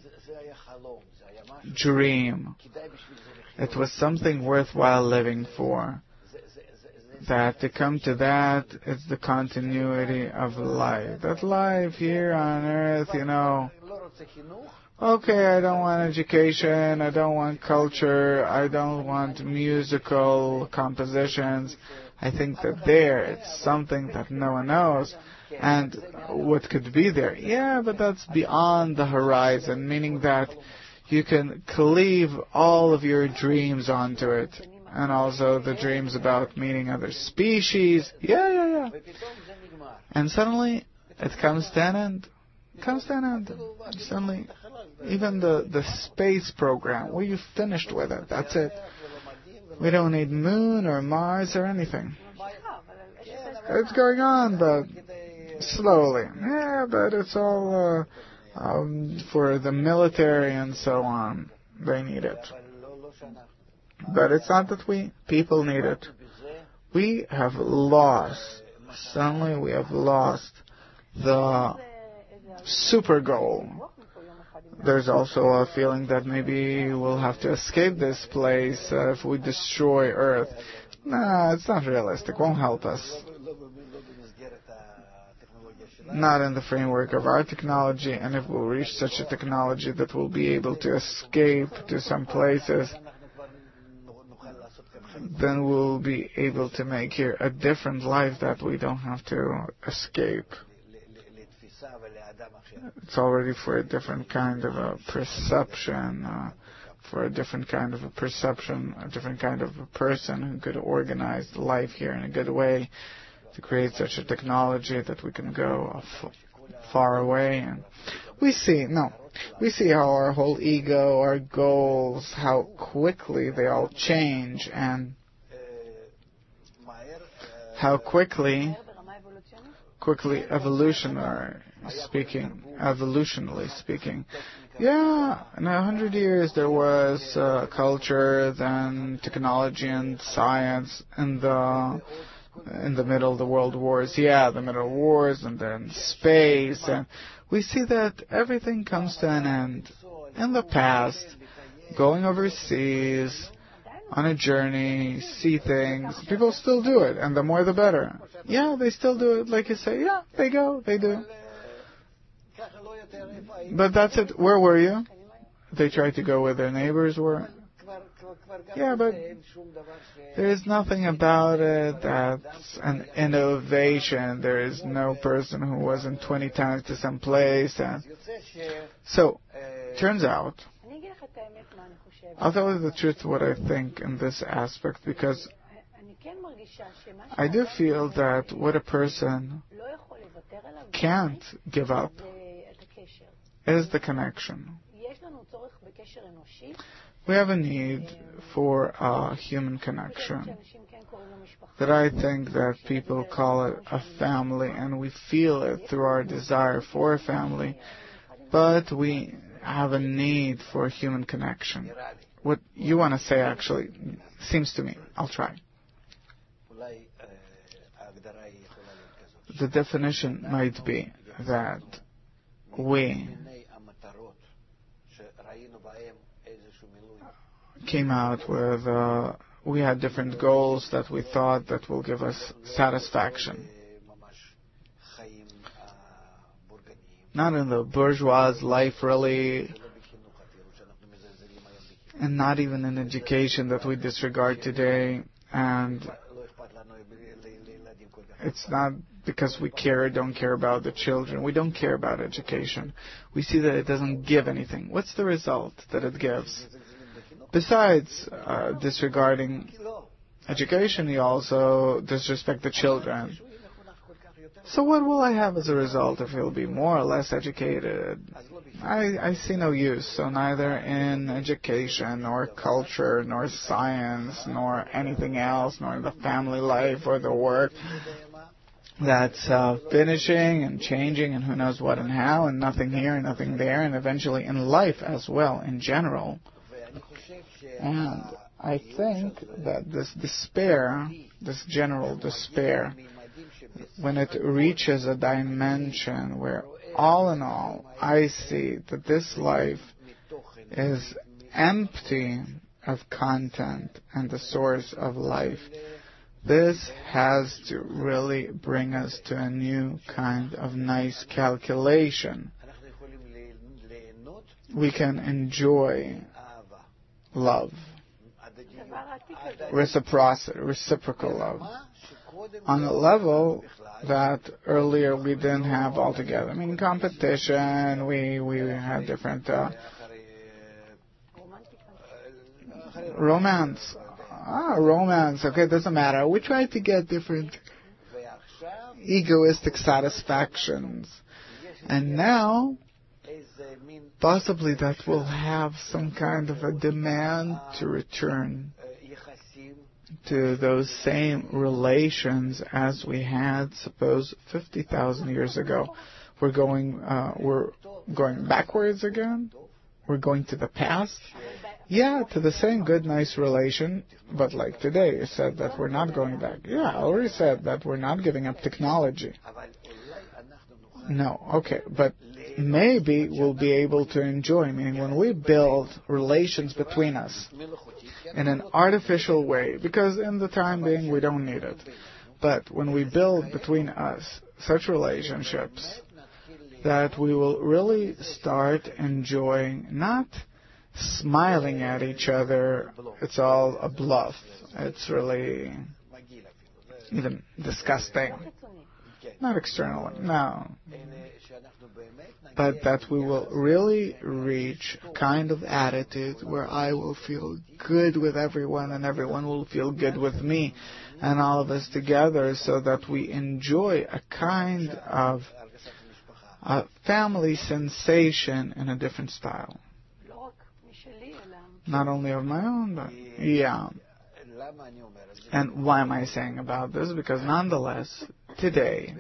dream. It was something worthwhile living for. That to come to that, it's the continuity of life. That life here on earth, you know, okay, I don't want education, I don't want culture, I don't want musical compositions. I think that there, it's something that no one knows. And what could be there? Yeah, but that's beyond the horizon, meaning that you can cleave all of your dreams onto it. And also the dreams about meeting other species. Yeah, yeah, yeah. And suddenly, it comes to an end. It comes to an end. Suddenly, even the, the space program, well, you finished with it. That's it. We don't need moon or Mars or anything. It's going on, but slowly. Yeah, but it's all uh, um, for the military and so on. They need it. But it's not that we, people need it. We have lost, suddenly we have lost the super goal. There's also a feeling that maybe we'll have to escape this place uh, if we destroy Earth. Nah, it's not realistic. Won't help us. Not in the framework of our technology, and if we'll reach such a technology that we'll be able to escape to some places, then we'll be able to make here a different life that we don't have to escape. It's already for a different kind of a perception, uh, for a different kind of a perception, a different kind of a person who could organize life here in a good way to create such a technology that we can go f- far away. And we see, no, we see how our whole ego, our goals, how quickly they all change, and how quickly, quickly evolutionary speaking, evolutionally speaking. Yeah, in a hundred years there was uh, culture, then technology and science, and the in the middle of the world wars. Yeah, the middle wars, and then space, and we see that everything comes to an end. In the past, going overseas on a journey, see things, people still do it, and the more the better. Yeah, they still do it, like you say. Yeah, they go, they do. But that's it. Where were you? They tried to go where their neighbors were. Yeah, but there is nothing about it that's an innovation. There is no person who wasn't twenty times to some place. And so, turns out, I'll tell you the truth what I think in this aspect, because I do feel that what a person can't give up is the connection. We have a need for a human connection that I think that people call it a family, and we feel it through our desire for a family, but we have a need for human connection. What you want to say actually seems to me. I'll try. The definition might be that we came out with, uh, we had different goals that we thought that will give us satisfaction. Not in the bourgeois life really, and not even in education that we disregard today, and it's not because we care or don't care about the children. We don't care about education. We see that it doesn't give anything. What's the result that it gives? Besides uh, disregarding education, you also disrespect the children. So what will I have as a result if he'll be more or less educated? I, I see no use. So neither in education, nor culture, nor science, nor anything else, nor in the family life or the work, that's uh, finishing and changing and who knows what and how, and nothing here and nothing there, and eventually in life as well, in general. And I think that this despair, this general despair, when it reaches a dimension where all in all I see that this life is empty of content and the source of life, this has to really bring us to a new kind of nice calculation. We can enjoy love, reciprocity, reciprocal love, on a level that earlier we didn't have altogether. I mean, competition, we, we had different uh, romance. Ah, romance, okay, doesn't matter. We tried to get different egoistic satisfactions. And now, possibly that will have some kind of a demand to return to those same relations as we had, suppose, fifty thousand years ago. We're going, uh, we're going backwards again. We're going to the past. Yeah, to the same good, nice relation, but like today, you said that we're not going back. Yeah, I already said that we're not giving up technology. No, okay, but maybe we'll be able to enjoy, meaning when we build relations between us in an artificial way, because in the time being we don't need it, but when we build between us such relationships that we will really start enjoying, not smiling at each other, it's all a bluff, it's really even disgusting. Not external, no. But that we will really reach a kind of attitude where I will feel good with everyone and everyone will feel good with me and all of us together, so that we enjoy a kind of a family sensation in a different style. Not only of my own, but yeah. And why am I saying about this? Because nonetheless, today,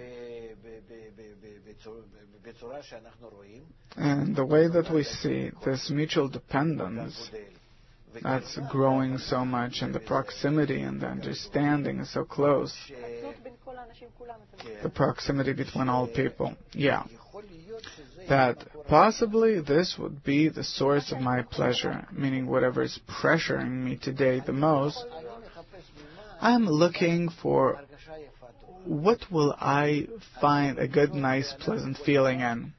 and the way that we see this mutual dependence that's growing so much, and the proximity and the understanding is so close, the proximity between all people, yeah, that possibly this would be the source of my pleasure, meaning whatever is pressuring me today the most, I'm looking for what will I find a good, nice, pleasant feeling in.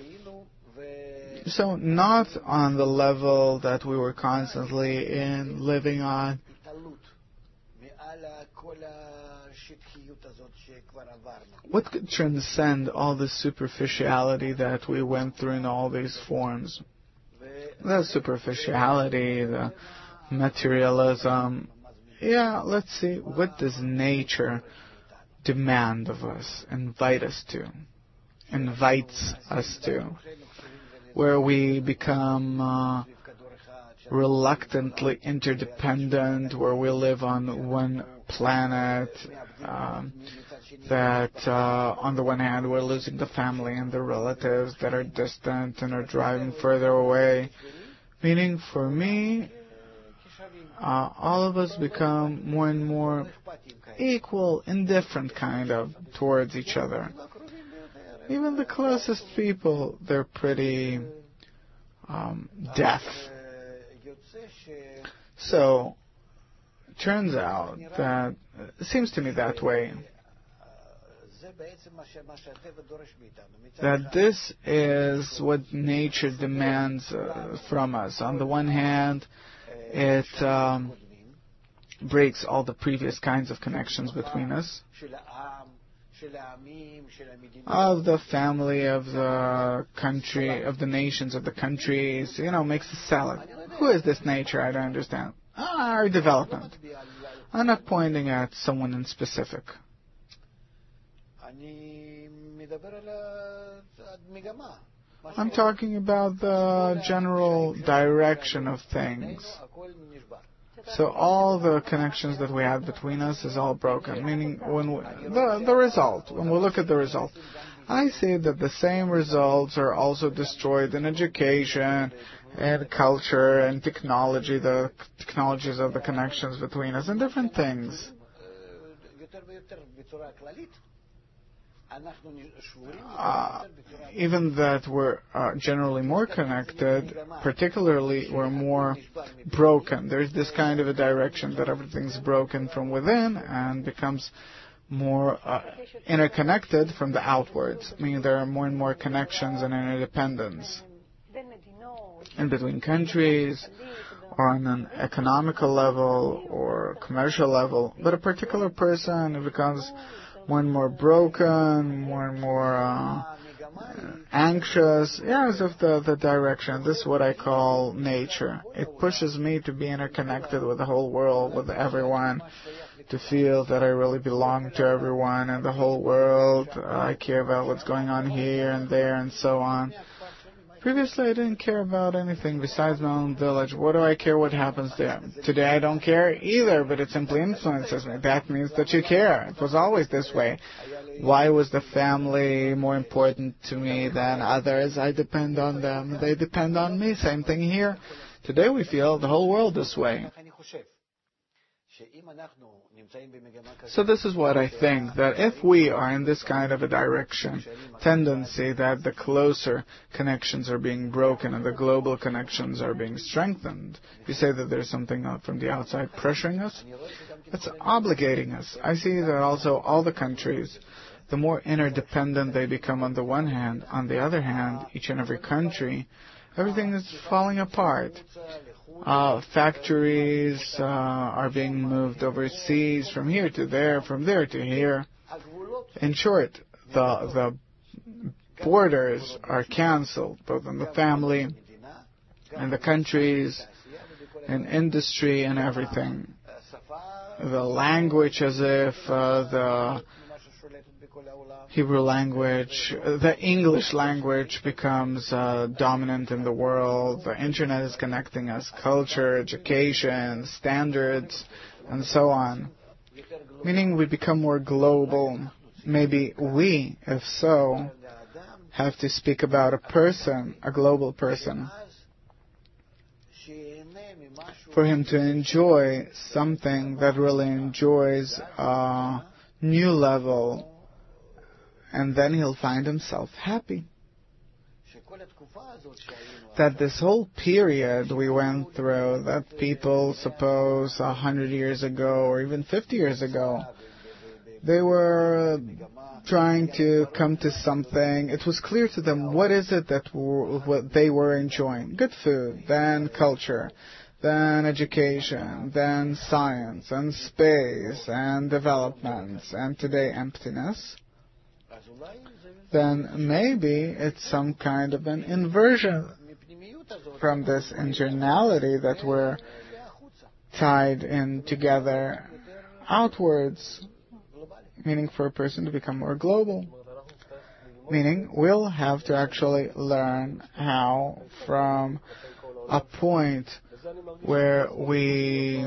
So not on the level that we were constantly in, living on. What could transcend all the superficiality that we went through in all these forms? The superficiality, the materialism. Yeah, let's see, what does nature demand of us, invite us to, invites us to, where we become uh, reluctantly interdependent, where we live on one planet, um, that uh, on the one hand we're losing the family and the relatives that are distant and are driving further away. Meaning for me, uh, all of us become more and more equal, indifferent kind of towards each other. Even the closest people, they're pretty um, deaf. So, it turns out that, it seems to me that way, that this is what nature demands uh, from us. On the one hand, it um, breaks all the previous kinds of connections between us, of the family, of the country, of the nations, of the countries, you know, makes a salad. Who is this nature? I don't understand. Ah, our development. I'm not pointing at someone in specific. I'm talking about the general direction of things. So all the connections that we have between us is all broken. Meaning, when we, the the result, when we look at the result, I see that the same results are also destroyed in education, and culture, and technology, the technologies of the connections between us, and different things. Uh, even that we're uh, generally more connected, particularly we're more broken. There's this kind of a direction that everything's broken from within and becomes more uh, interconnected from the outwards, meaning there are more and more connections and interdependence in between countries, or on an economical level or commercial level. But a particular person becomes more and more broken, more and more uh, anxious. Yeah, as if the, the direction. This is what I call nature. It pushes me to be interconnected with the whole world, with everyone, to feel that I really belong to everyone and the whole world. I care about what's going on here and there and so on. Previously, I didn't care about anything besides my own village. What do I care what happens there? Today, I don't care either, but it simply influences me. That means that you care. It was always this way. Why was the family more important to me than others? I depend on them. They depend on me. Same thing here. Today, we feel the whole world this way. So this is what I think, that if we are in this kind of a direction, tendency that the closer connections are being broken and the global connections are being strengthened, you say that there's something from the outside pressuring us, it's obligating us. I see that also all the countries, the more interdependent they become on the one hand, on the other hand, each and every country, everything is falling apart. Uh, factories uh, are being moved overseas, from here to there, from there to here. In short, the the borders are cancelled, both in the family, in the countries, in industry, and everything. The language, as if uh, the Hebrew language, the English language becomes uh, dominant in the world. The internet is connecting us, culture, education, standards, and so on. Meaning we become more global. Maybe we, if so, have to speak about a person, a global person, for him to enjoy something that really enjoys a new level, and then he'll find himself happy. That this whole period we went through, that people suppose a hundred years ago or even fifty years ago, they were trying to come to something. It was clear to them what is it that w- what they were enjoying. Good food, then culture, then education, then science and space and developments, and today emptiness. Then maybe it's some kind of an inversion from this internality that we're tied in together outwards, meaning for a person to become more global. Meaning we'll have to actually learn how from a point where we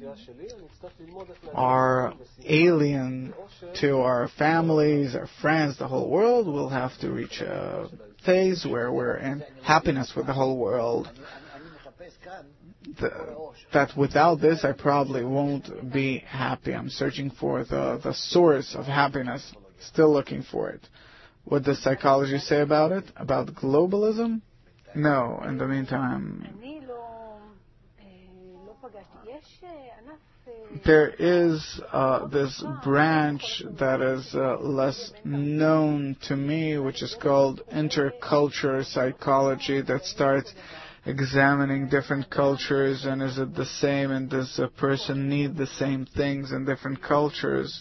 are alien to our families, our friends, the whole world, we'll have to reach a phase where we're in happiness with the whole world. The, that without this I probably won't be happy. I'm searching for the, the source of happiness, still looking for it. What does psychology say about it? About globalism? No, in the meantime, there is uh, this branch that is uh, less known to me, which is called intercultural psychology, that starts examining different cultures and is it the same and does a person need the same things in different cultures.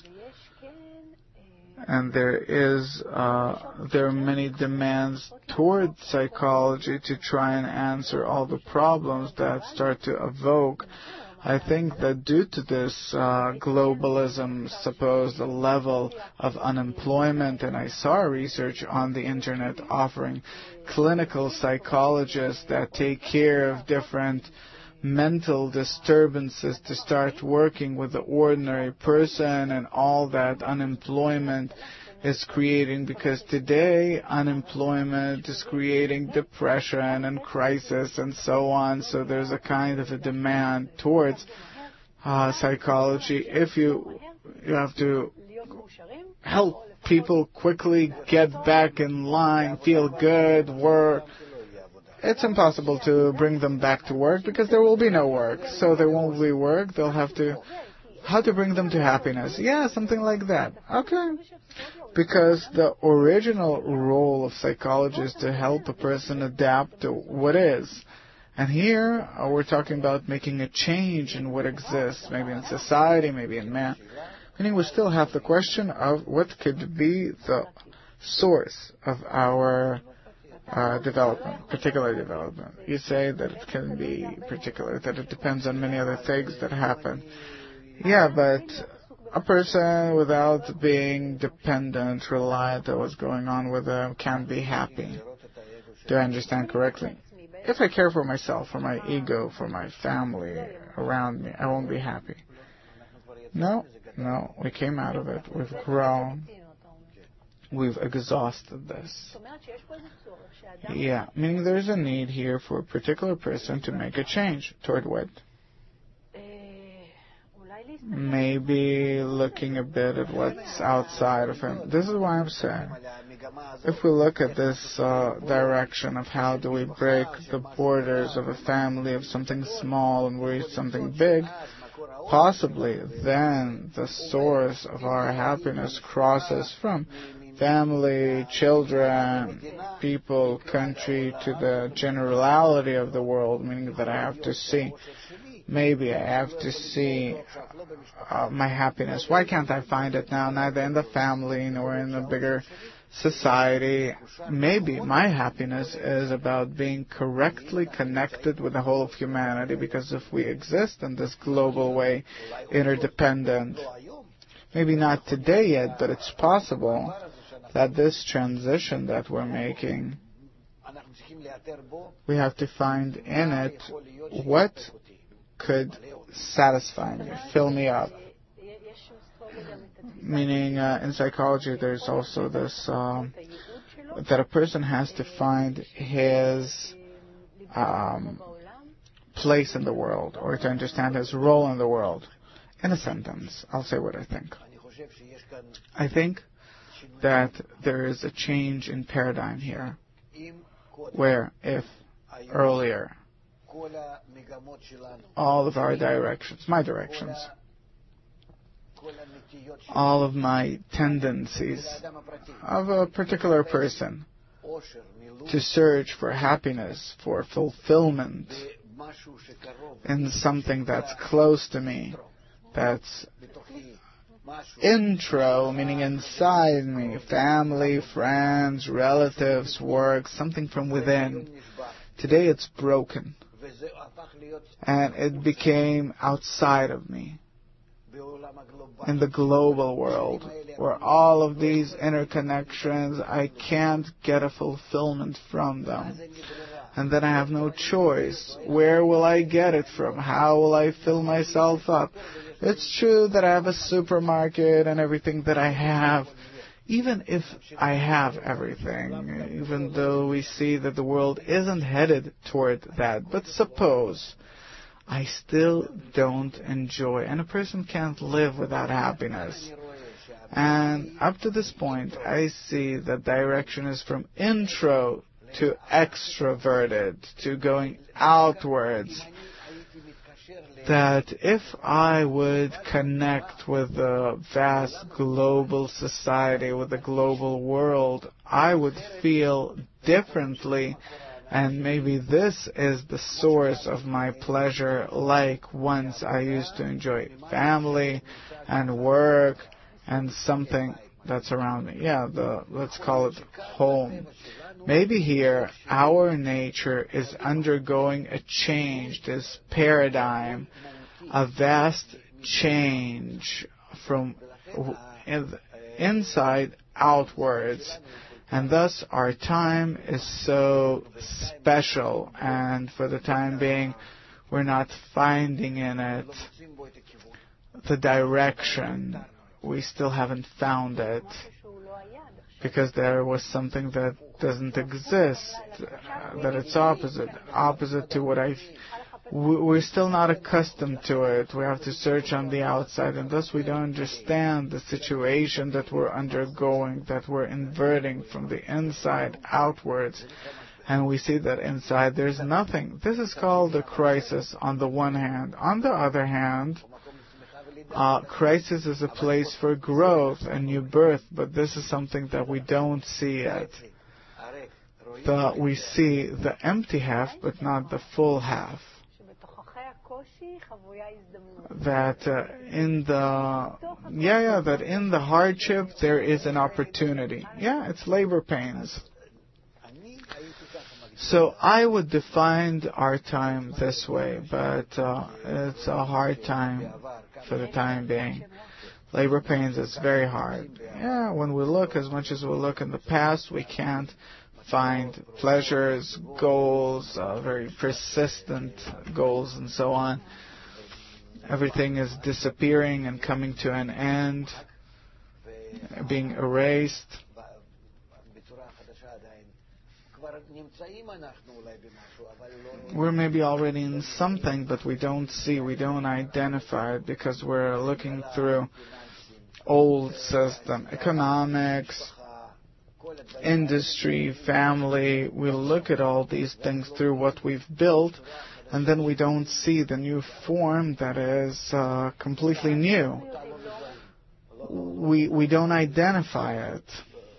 And there is, uh, there are many demands toward psychology to try and answer all the problems that start to evoke. I think that due to this uh, globalism, suppose the level of unemployment, and I saw research on the internet offering clinical psychologists that take care of different mental disturbances to start working with the ordinary person and all that unemployment is creating, because today unemployment is creating depression and crisis and so on. So there's a kind of a demand towards uh, psychology. If you you have to help people quickly get back in line, feel good, work, it's impossible to bring them back to work because there will be no work. So there won't be work. They'll have to how to bring them to happiness. Yeah, something like that. Okay. Because the original role of psychology is to help a person adapt to what is. And here uh, we're talking about making a change in what exists, maybe in society, maybe in man. Meaning we still have the question of what could be the source of our uh, development, particular development. You say that it can be particular, that it depends on many other things that happen. Yeah, but a person without being dependent, reliant on what's going on with them, can't be happy. Do I understand correctly? If I care for myself, for my ego, for my family around me, I won't be happy. No, no, we came out of it. We've grown. We've exhausted this. Yeah, meaning there's a need here for a particular person to make a change. Toward what? Maybe looking a bit at what's outside of him. This is why I'm saying, if we look at this uh, direction of how do we break the borders of a family, of something small and reach something big, possibly then the source of our happiness crosses from family, children, people, country, to the generality of the world, meaning that I have to see. Maybe I have to see uh, my happiness. Why can't I find it now, neither in the family nor in the bigger society? Maybe my happiness is about being correctly connected with the whole of humanity, because if we exist in this global way, interdependent, maybe not today yet, but it's possible that this transition that we're making, we have to find in it what could satisfy me, fill me up. Meaning, uh, in psychology, there's also this, uh, that a person has to find his um, place in the world, or to understand his role in the world. In a sentence, I'll say what I think. I think that there is a change in paradigm here, where if earlier all of our directions, my directions, all of my tendencies of a particular person to search for happiness, for fulfillment in something that's close to me, that's intro, meaning inside me, family, friends, relatives, work, something from within, Today it's broken. And it became outside of me. In the global world, where all of these interconnections, I can't get a fulfillment from them. And then I have no choice. Where will I get it from? How will I fill myself up? It's true that I have a supermarket and everything that I have. Even if I have everything, even though we see that the world isn't headed toward that, but suppose I still don't enjoy, and a person can't live without happiness. And up to this point, I see that direction is from intro to extroverted, to going outwards. That if I would connect with the vast global society, with the global world, I would feel differently. And maybe this is the source of my pleasure, like once I used to enjoy family and work and something that's around me. Yeah, the let's call it home. Maybe here our nature is undergoing a change, this paradigm, a vast change from inside outwards. And thus our time is so special, and for the time being we're not finding in it the direction. We still haven't found it because there was something that doesn't exist, uh, that it's opposite, opposite to what I... We're still not accustomed to it. We have to search on the outside, and thus we don't understand the situation that we're undergoing, that we're inverting from the inside outwards. And we see that inside there's nothing. This is called a crisis on the one hand. On the other hand, uh, crisis is a place for growth and new birth, but this is something that we don't see yet. The, we see the empty half, but not the full half. That uh, in the yeah yeah that in the hardship there is an opportunity. Yeah, it's labor pains. So I would define our time this way, but uh, it's a hard time for the time being. Labor pains is very hard. Yeah, when we look, as much as we look in the past, we can't find pleasures, goals, uh, very persistent goals, and so on. Everything is disappearing and coming to an end, being erased. We're maybe already in something, but we don't see, we don't identify it because we're looking through old system, economics, industry, family. We look at all these things through what we've built, and then we don't see the new form that is uh, completely new. We we don't identify it,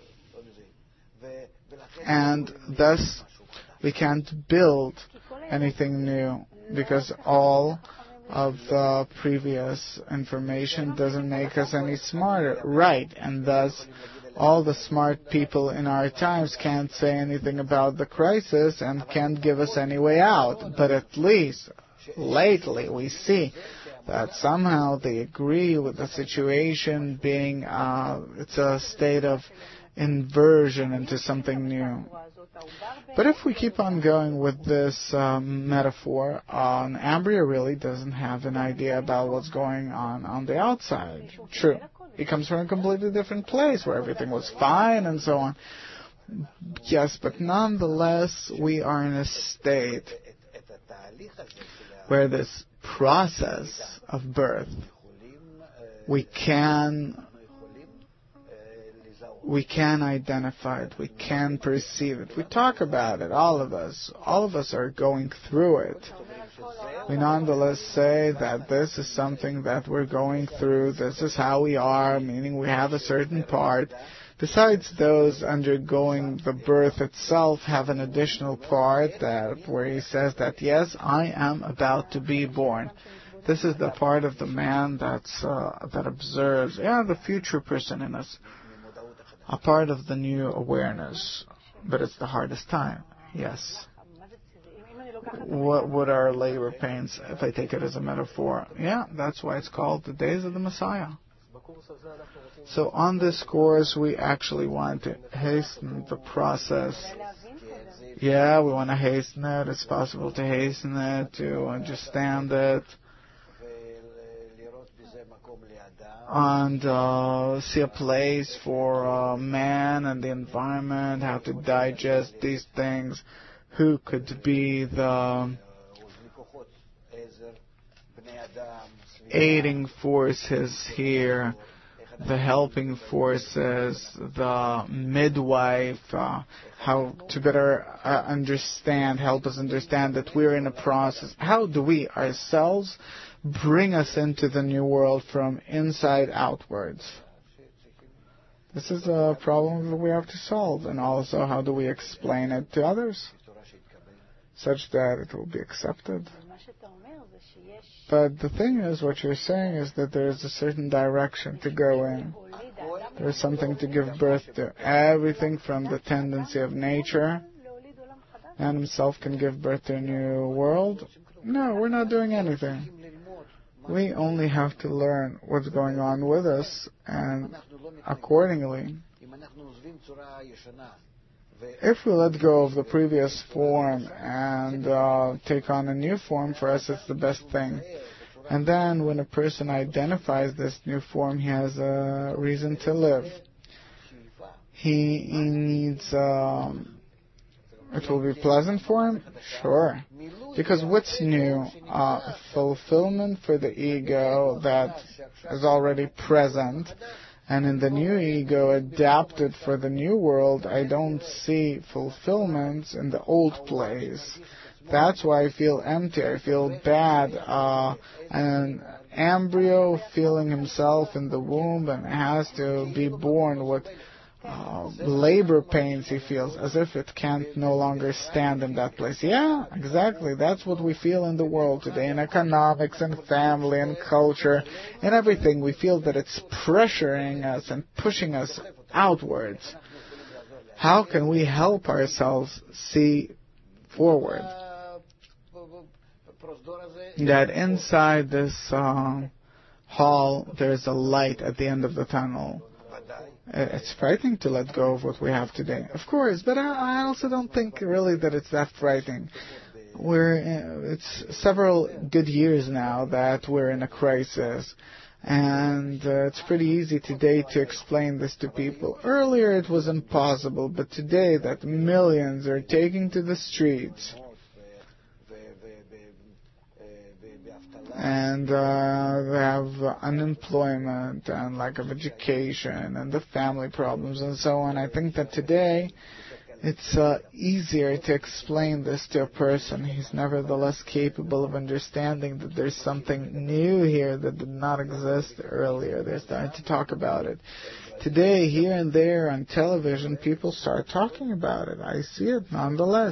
and thus we can't build anything new because all of the previous information doesn't make us any smarter, right? And thus all the smart people in our times can't say anything about the crisis and can't give us any way out. But at least lately we see that somehow they agree with the situation being, uh, it's a state of inversion into something new. But if we keep on going with this um, metaphor, uh, an embryo really doesn't have an idea about what's going on on the outside. True. It comes from a completely different place where everything was fine and so on. Yes, but nonetheless, we are in a state where this process of birth, we can we can identify it, we can perceive it, we talk about it, all of us, all of us are going through it. We nonetheless say that this is something that we're going through, this is how we are, meaning we have a certain part. Besides those undergoing the birth itself have an additional part that where he says that, yes, I am about to be born. This is the part of the man that's uh, that observes, yeah, the future person in us, a part of the new awareness. But it's the hardest time, yes. what would our labor pains, if I take it as a metaphor? Yeah, that's why it's called the days of the Messiah. So on this course, we actually want to hasten the process. Yeah, we want to hasten it. It's possible to hasten it, to understand it, and uh, see a place for uh, man and the environment, how to digest these things, who could be the aiding forces here, the helping forces, the midwife, uh, how to better uh, understand, help us understand that we're in a process. How do we ourselves bring us into the new world from inside outwards? This is a problem that we have to solve. And also, how do we explain it to others such that it will be accepted? But the thing is, what you're saying is that there is a certain direction to go in. There's something to give birth to. Everything from the tendency of nature, and himself can give birth to a new world. No, we're not doing anything. We only have to learn what's going on with us, and accordingly, if we let go of the previous form and uh, take on a new form, for us it's the best thing. And then when a person identifies this new form, he has a reason to live. He, he needs... Um, it will be pleasant for him? Sure. Because what's new? Uh, fulfillment for the ego that is already present. And in the new ego, adapted for the new world, I don't see fulfillment in the old place. That's why I feel empty. I feel bad. Uh, an embryo feeling himself in the womb and has to be born with uh, labor pains he feels, as if it can't no longer stand in that place. Yeah, exactly. That's what we feel in the world today, in economics and family and culture and everything. We feel that it's pressuring us and pushing us outwards. How can we help ourselves see forward? That inside this uh, hall, there's a light at the end of the tunnel. It's frightening to let go of what we have today, of course, but I also don't think really that it's that frightening. We're it's several good years now that we're in a crisis, and uh, it's pretty easy today to explain this to people. Earlier it was impossible, but today that millions are taking to the streets, and uh, they have uh, unemployment and lack of education and the family problems and so on. I think that today it's uh, easier to explain this to a person. He's nevertheless capable of understanding that there's something new here that did not exist earlier. They're starting to talk about it. Today, here and there on television, people start talking about it. I see it nonetheless.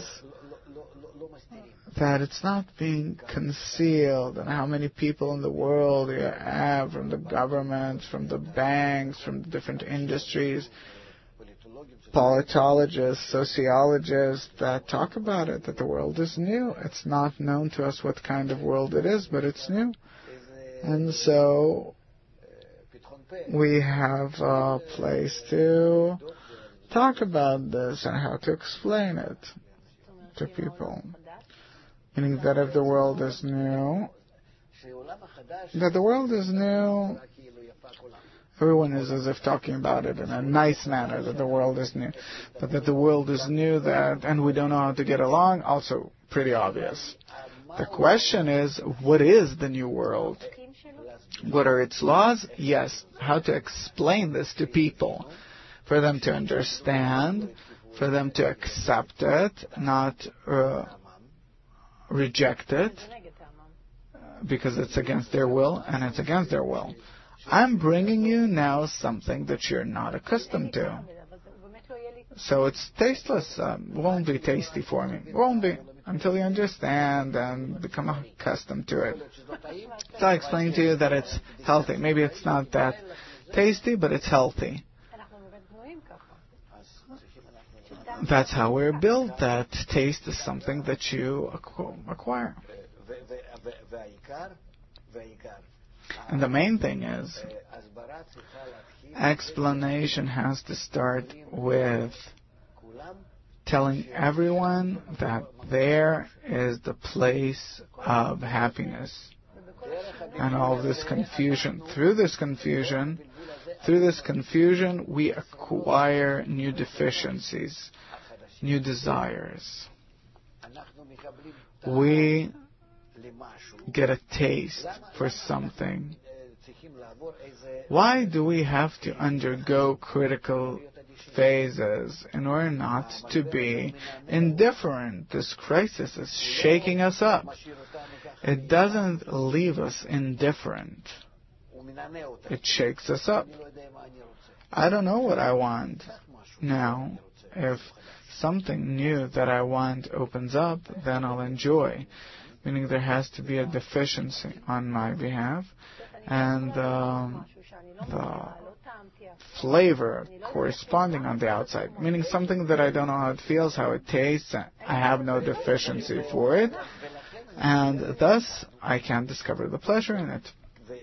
That it's not being concealed, and how many people in the world you have, from the governments, from the banks, from the different industries, politologists, sociologists that talk about it, that the world is new. It's not known to us what kind of world it is, but it's new. And so we have a place to talk about this and how to explain it to people. Meaning that if the world is new, that the world is new, everyone is as if talking about it in a nice manner, that the world is new. But that the world is new, that and we don't know how to get along, also pretty obvious. The question is, what is the new world? What are its laws? Yes. How to explain this to people, for them to understand, for them to accept it, not uh, reject it, because it's against their will, and it's against their will. I'm bringing you now something that you're not accustomed to. So it's tasteless. Um, won't be tasty for me. Won't be until you understand and become accustomed to it. So I explained to you that it's healthy. Maybe it's not that tasty, but it's healthy. That's how we're built, that taste is something that you acquire. And the main thing is, explanation has to start with telling everyone that there is the place of happiness. And all this confusion, through this confusion, through this confusion, we acquire new deficiencies, new desires. We get a taste for something. Why do we have to undergo critical phases in order not to be indifferent? This crisis is shaking us up. It doesn't leave us indifferent. It shakes us up. I don't know what I want. Now, if something new that I want opens up, then I'll enjoy. Meaning there has to be a deficiency on my behalf, and um, the flavor corresponding on the outside. Meaning something that I don't know how it feels, how it tastes, I have no deficiency for it, and thus I can discover the pleasure in it.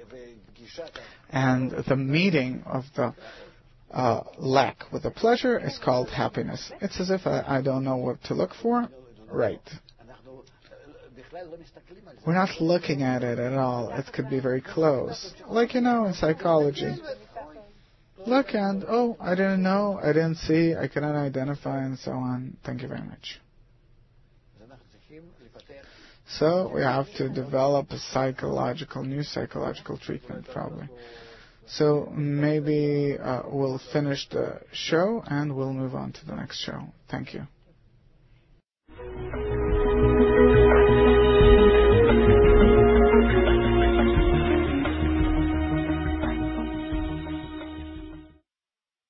And the meeting of the uh, lack with the pleasure is called happiness. It's as if I, I don't know what to look for. Right. We're not looking at it at all. It could be very close. Like, you know, in psychology. Look and, oh, I didn't know, I didn't see, I couldn't identify, and so on. Thank you very much. So we have to develop a psychological, new psychological treatment, probably. So maybe uh, we'll finish the show and we'll move on to the next show. Thank you.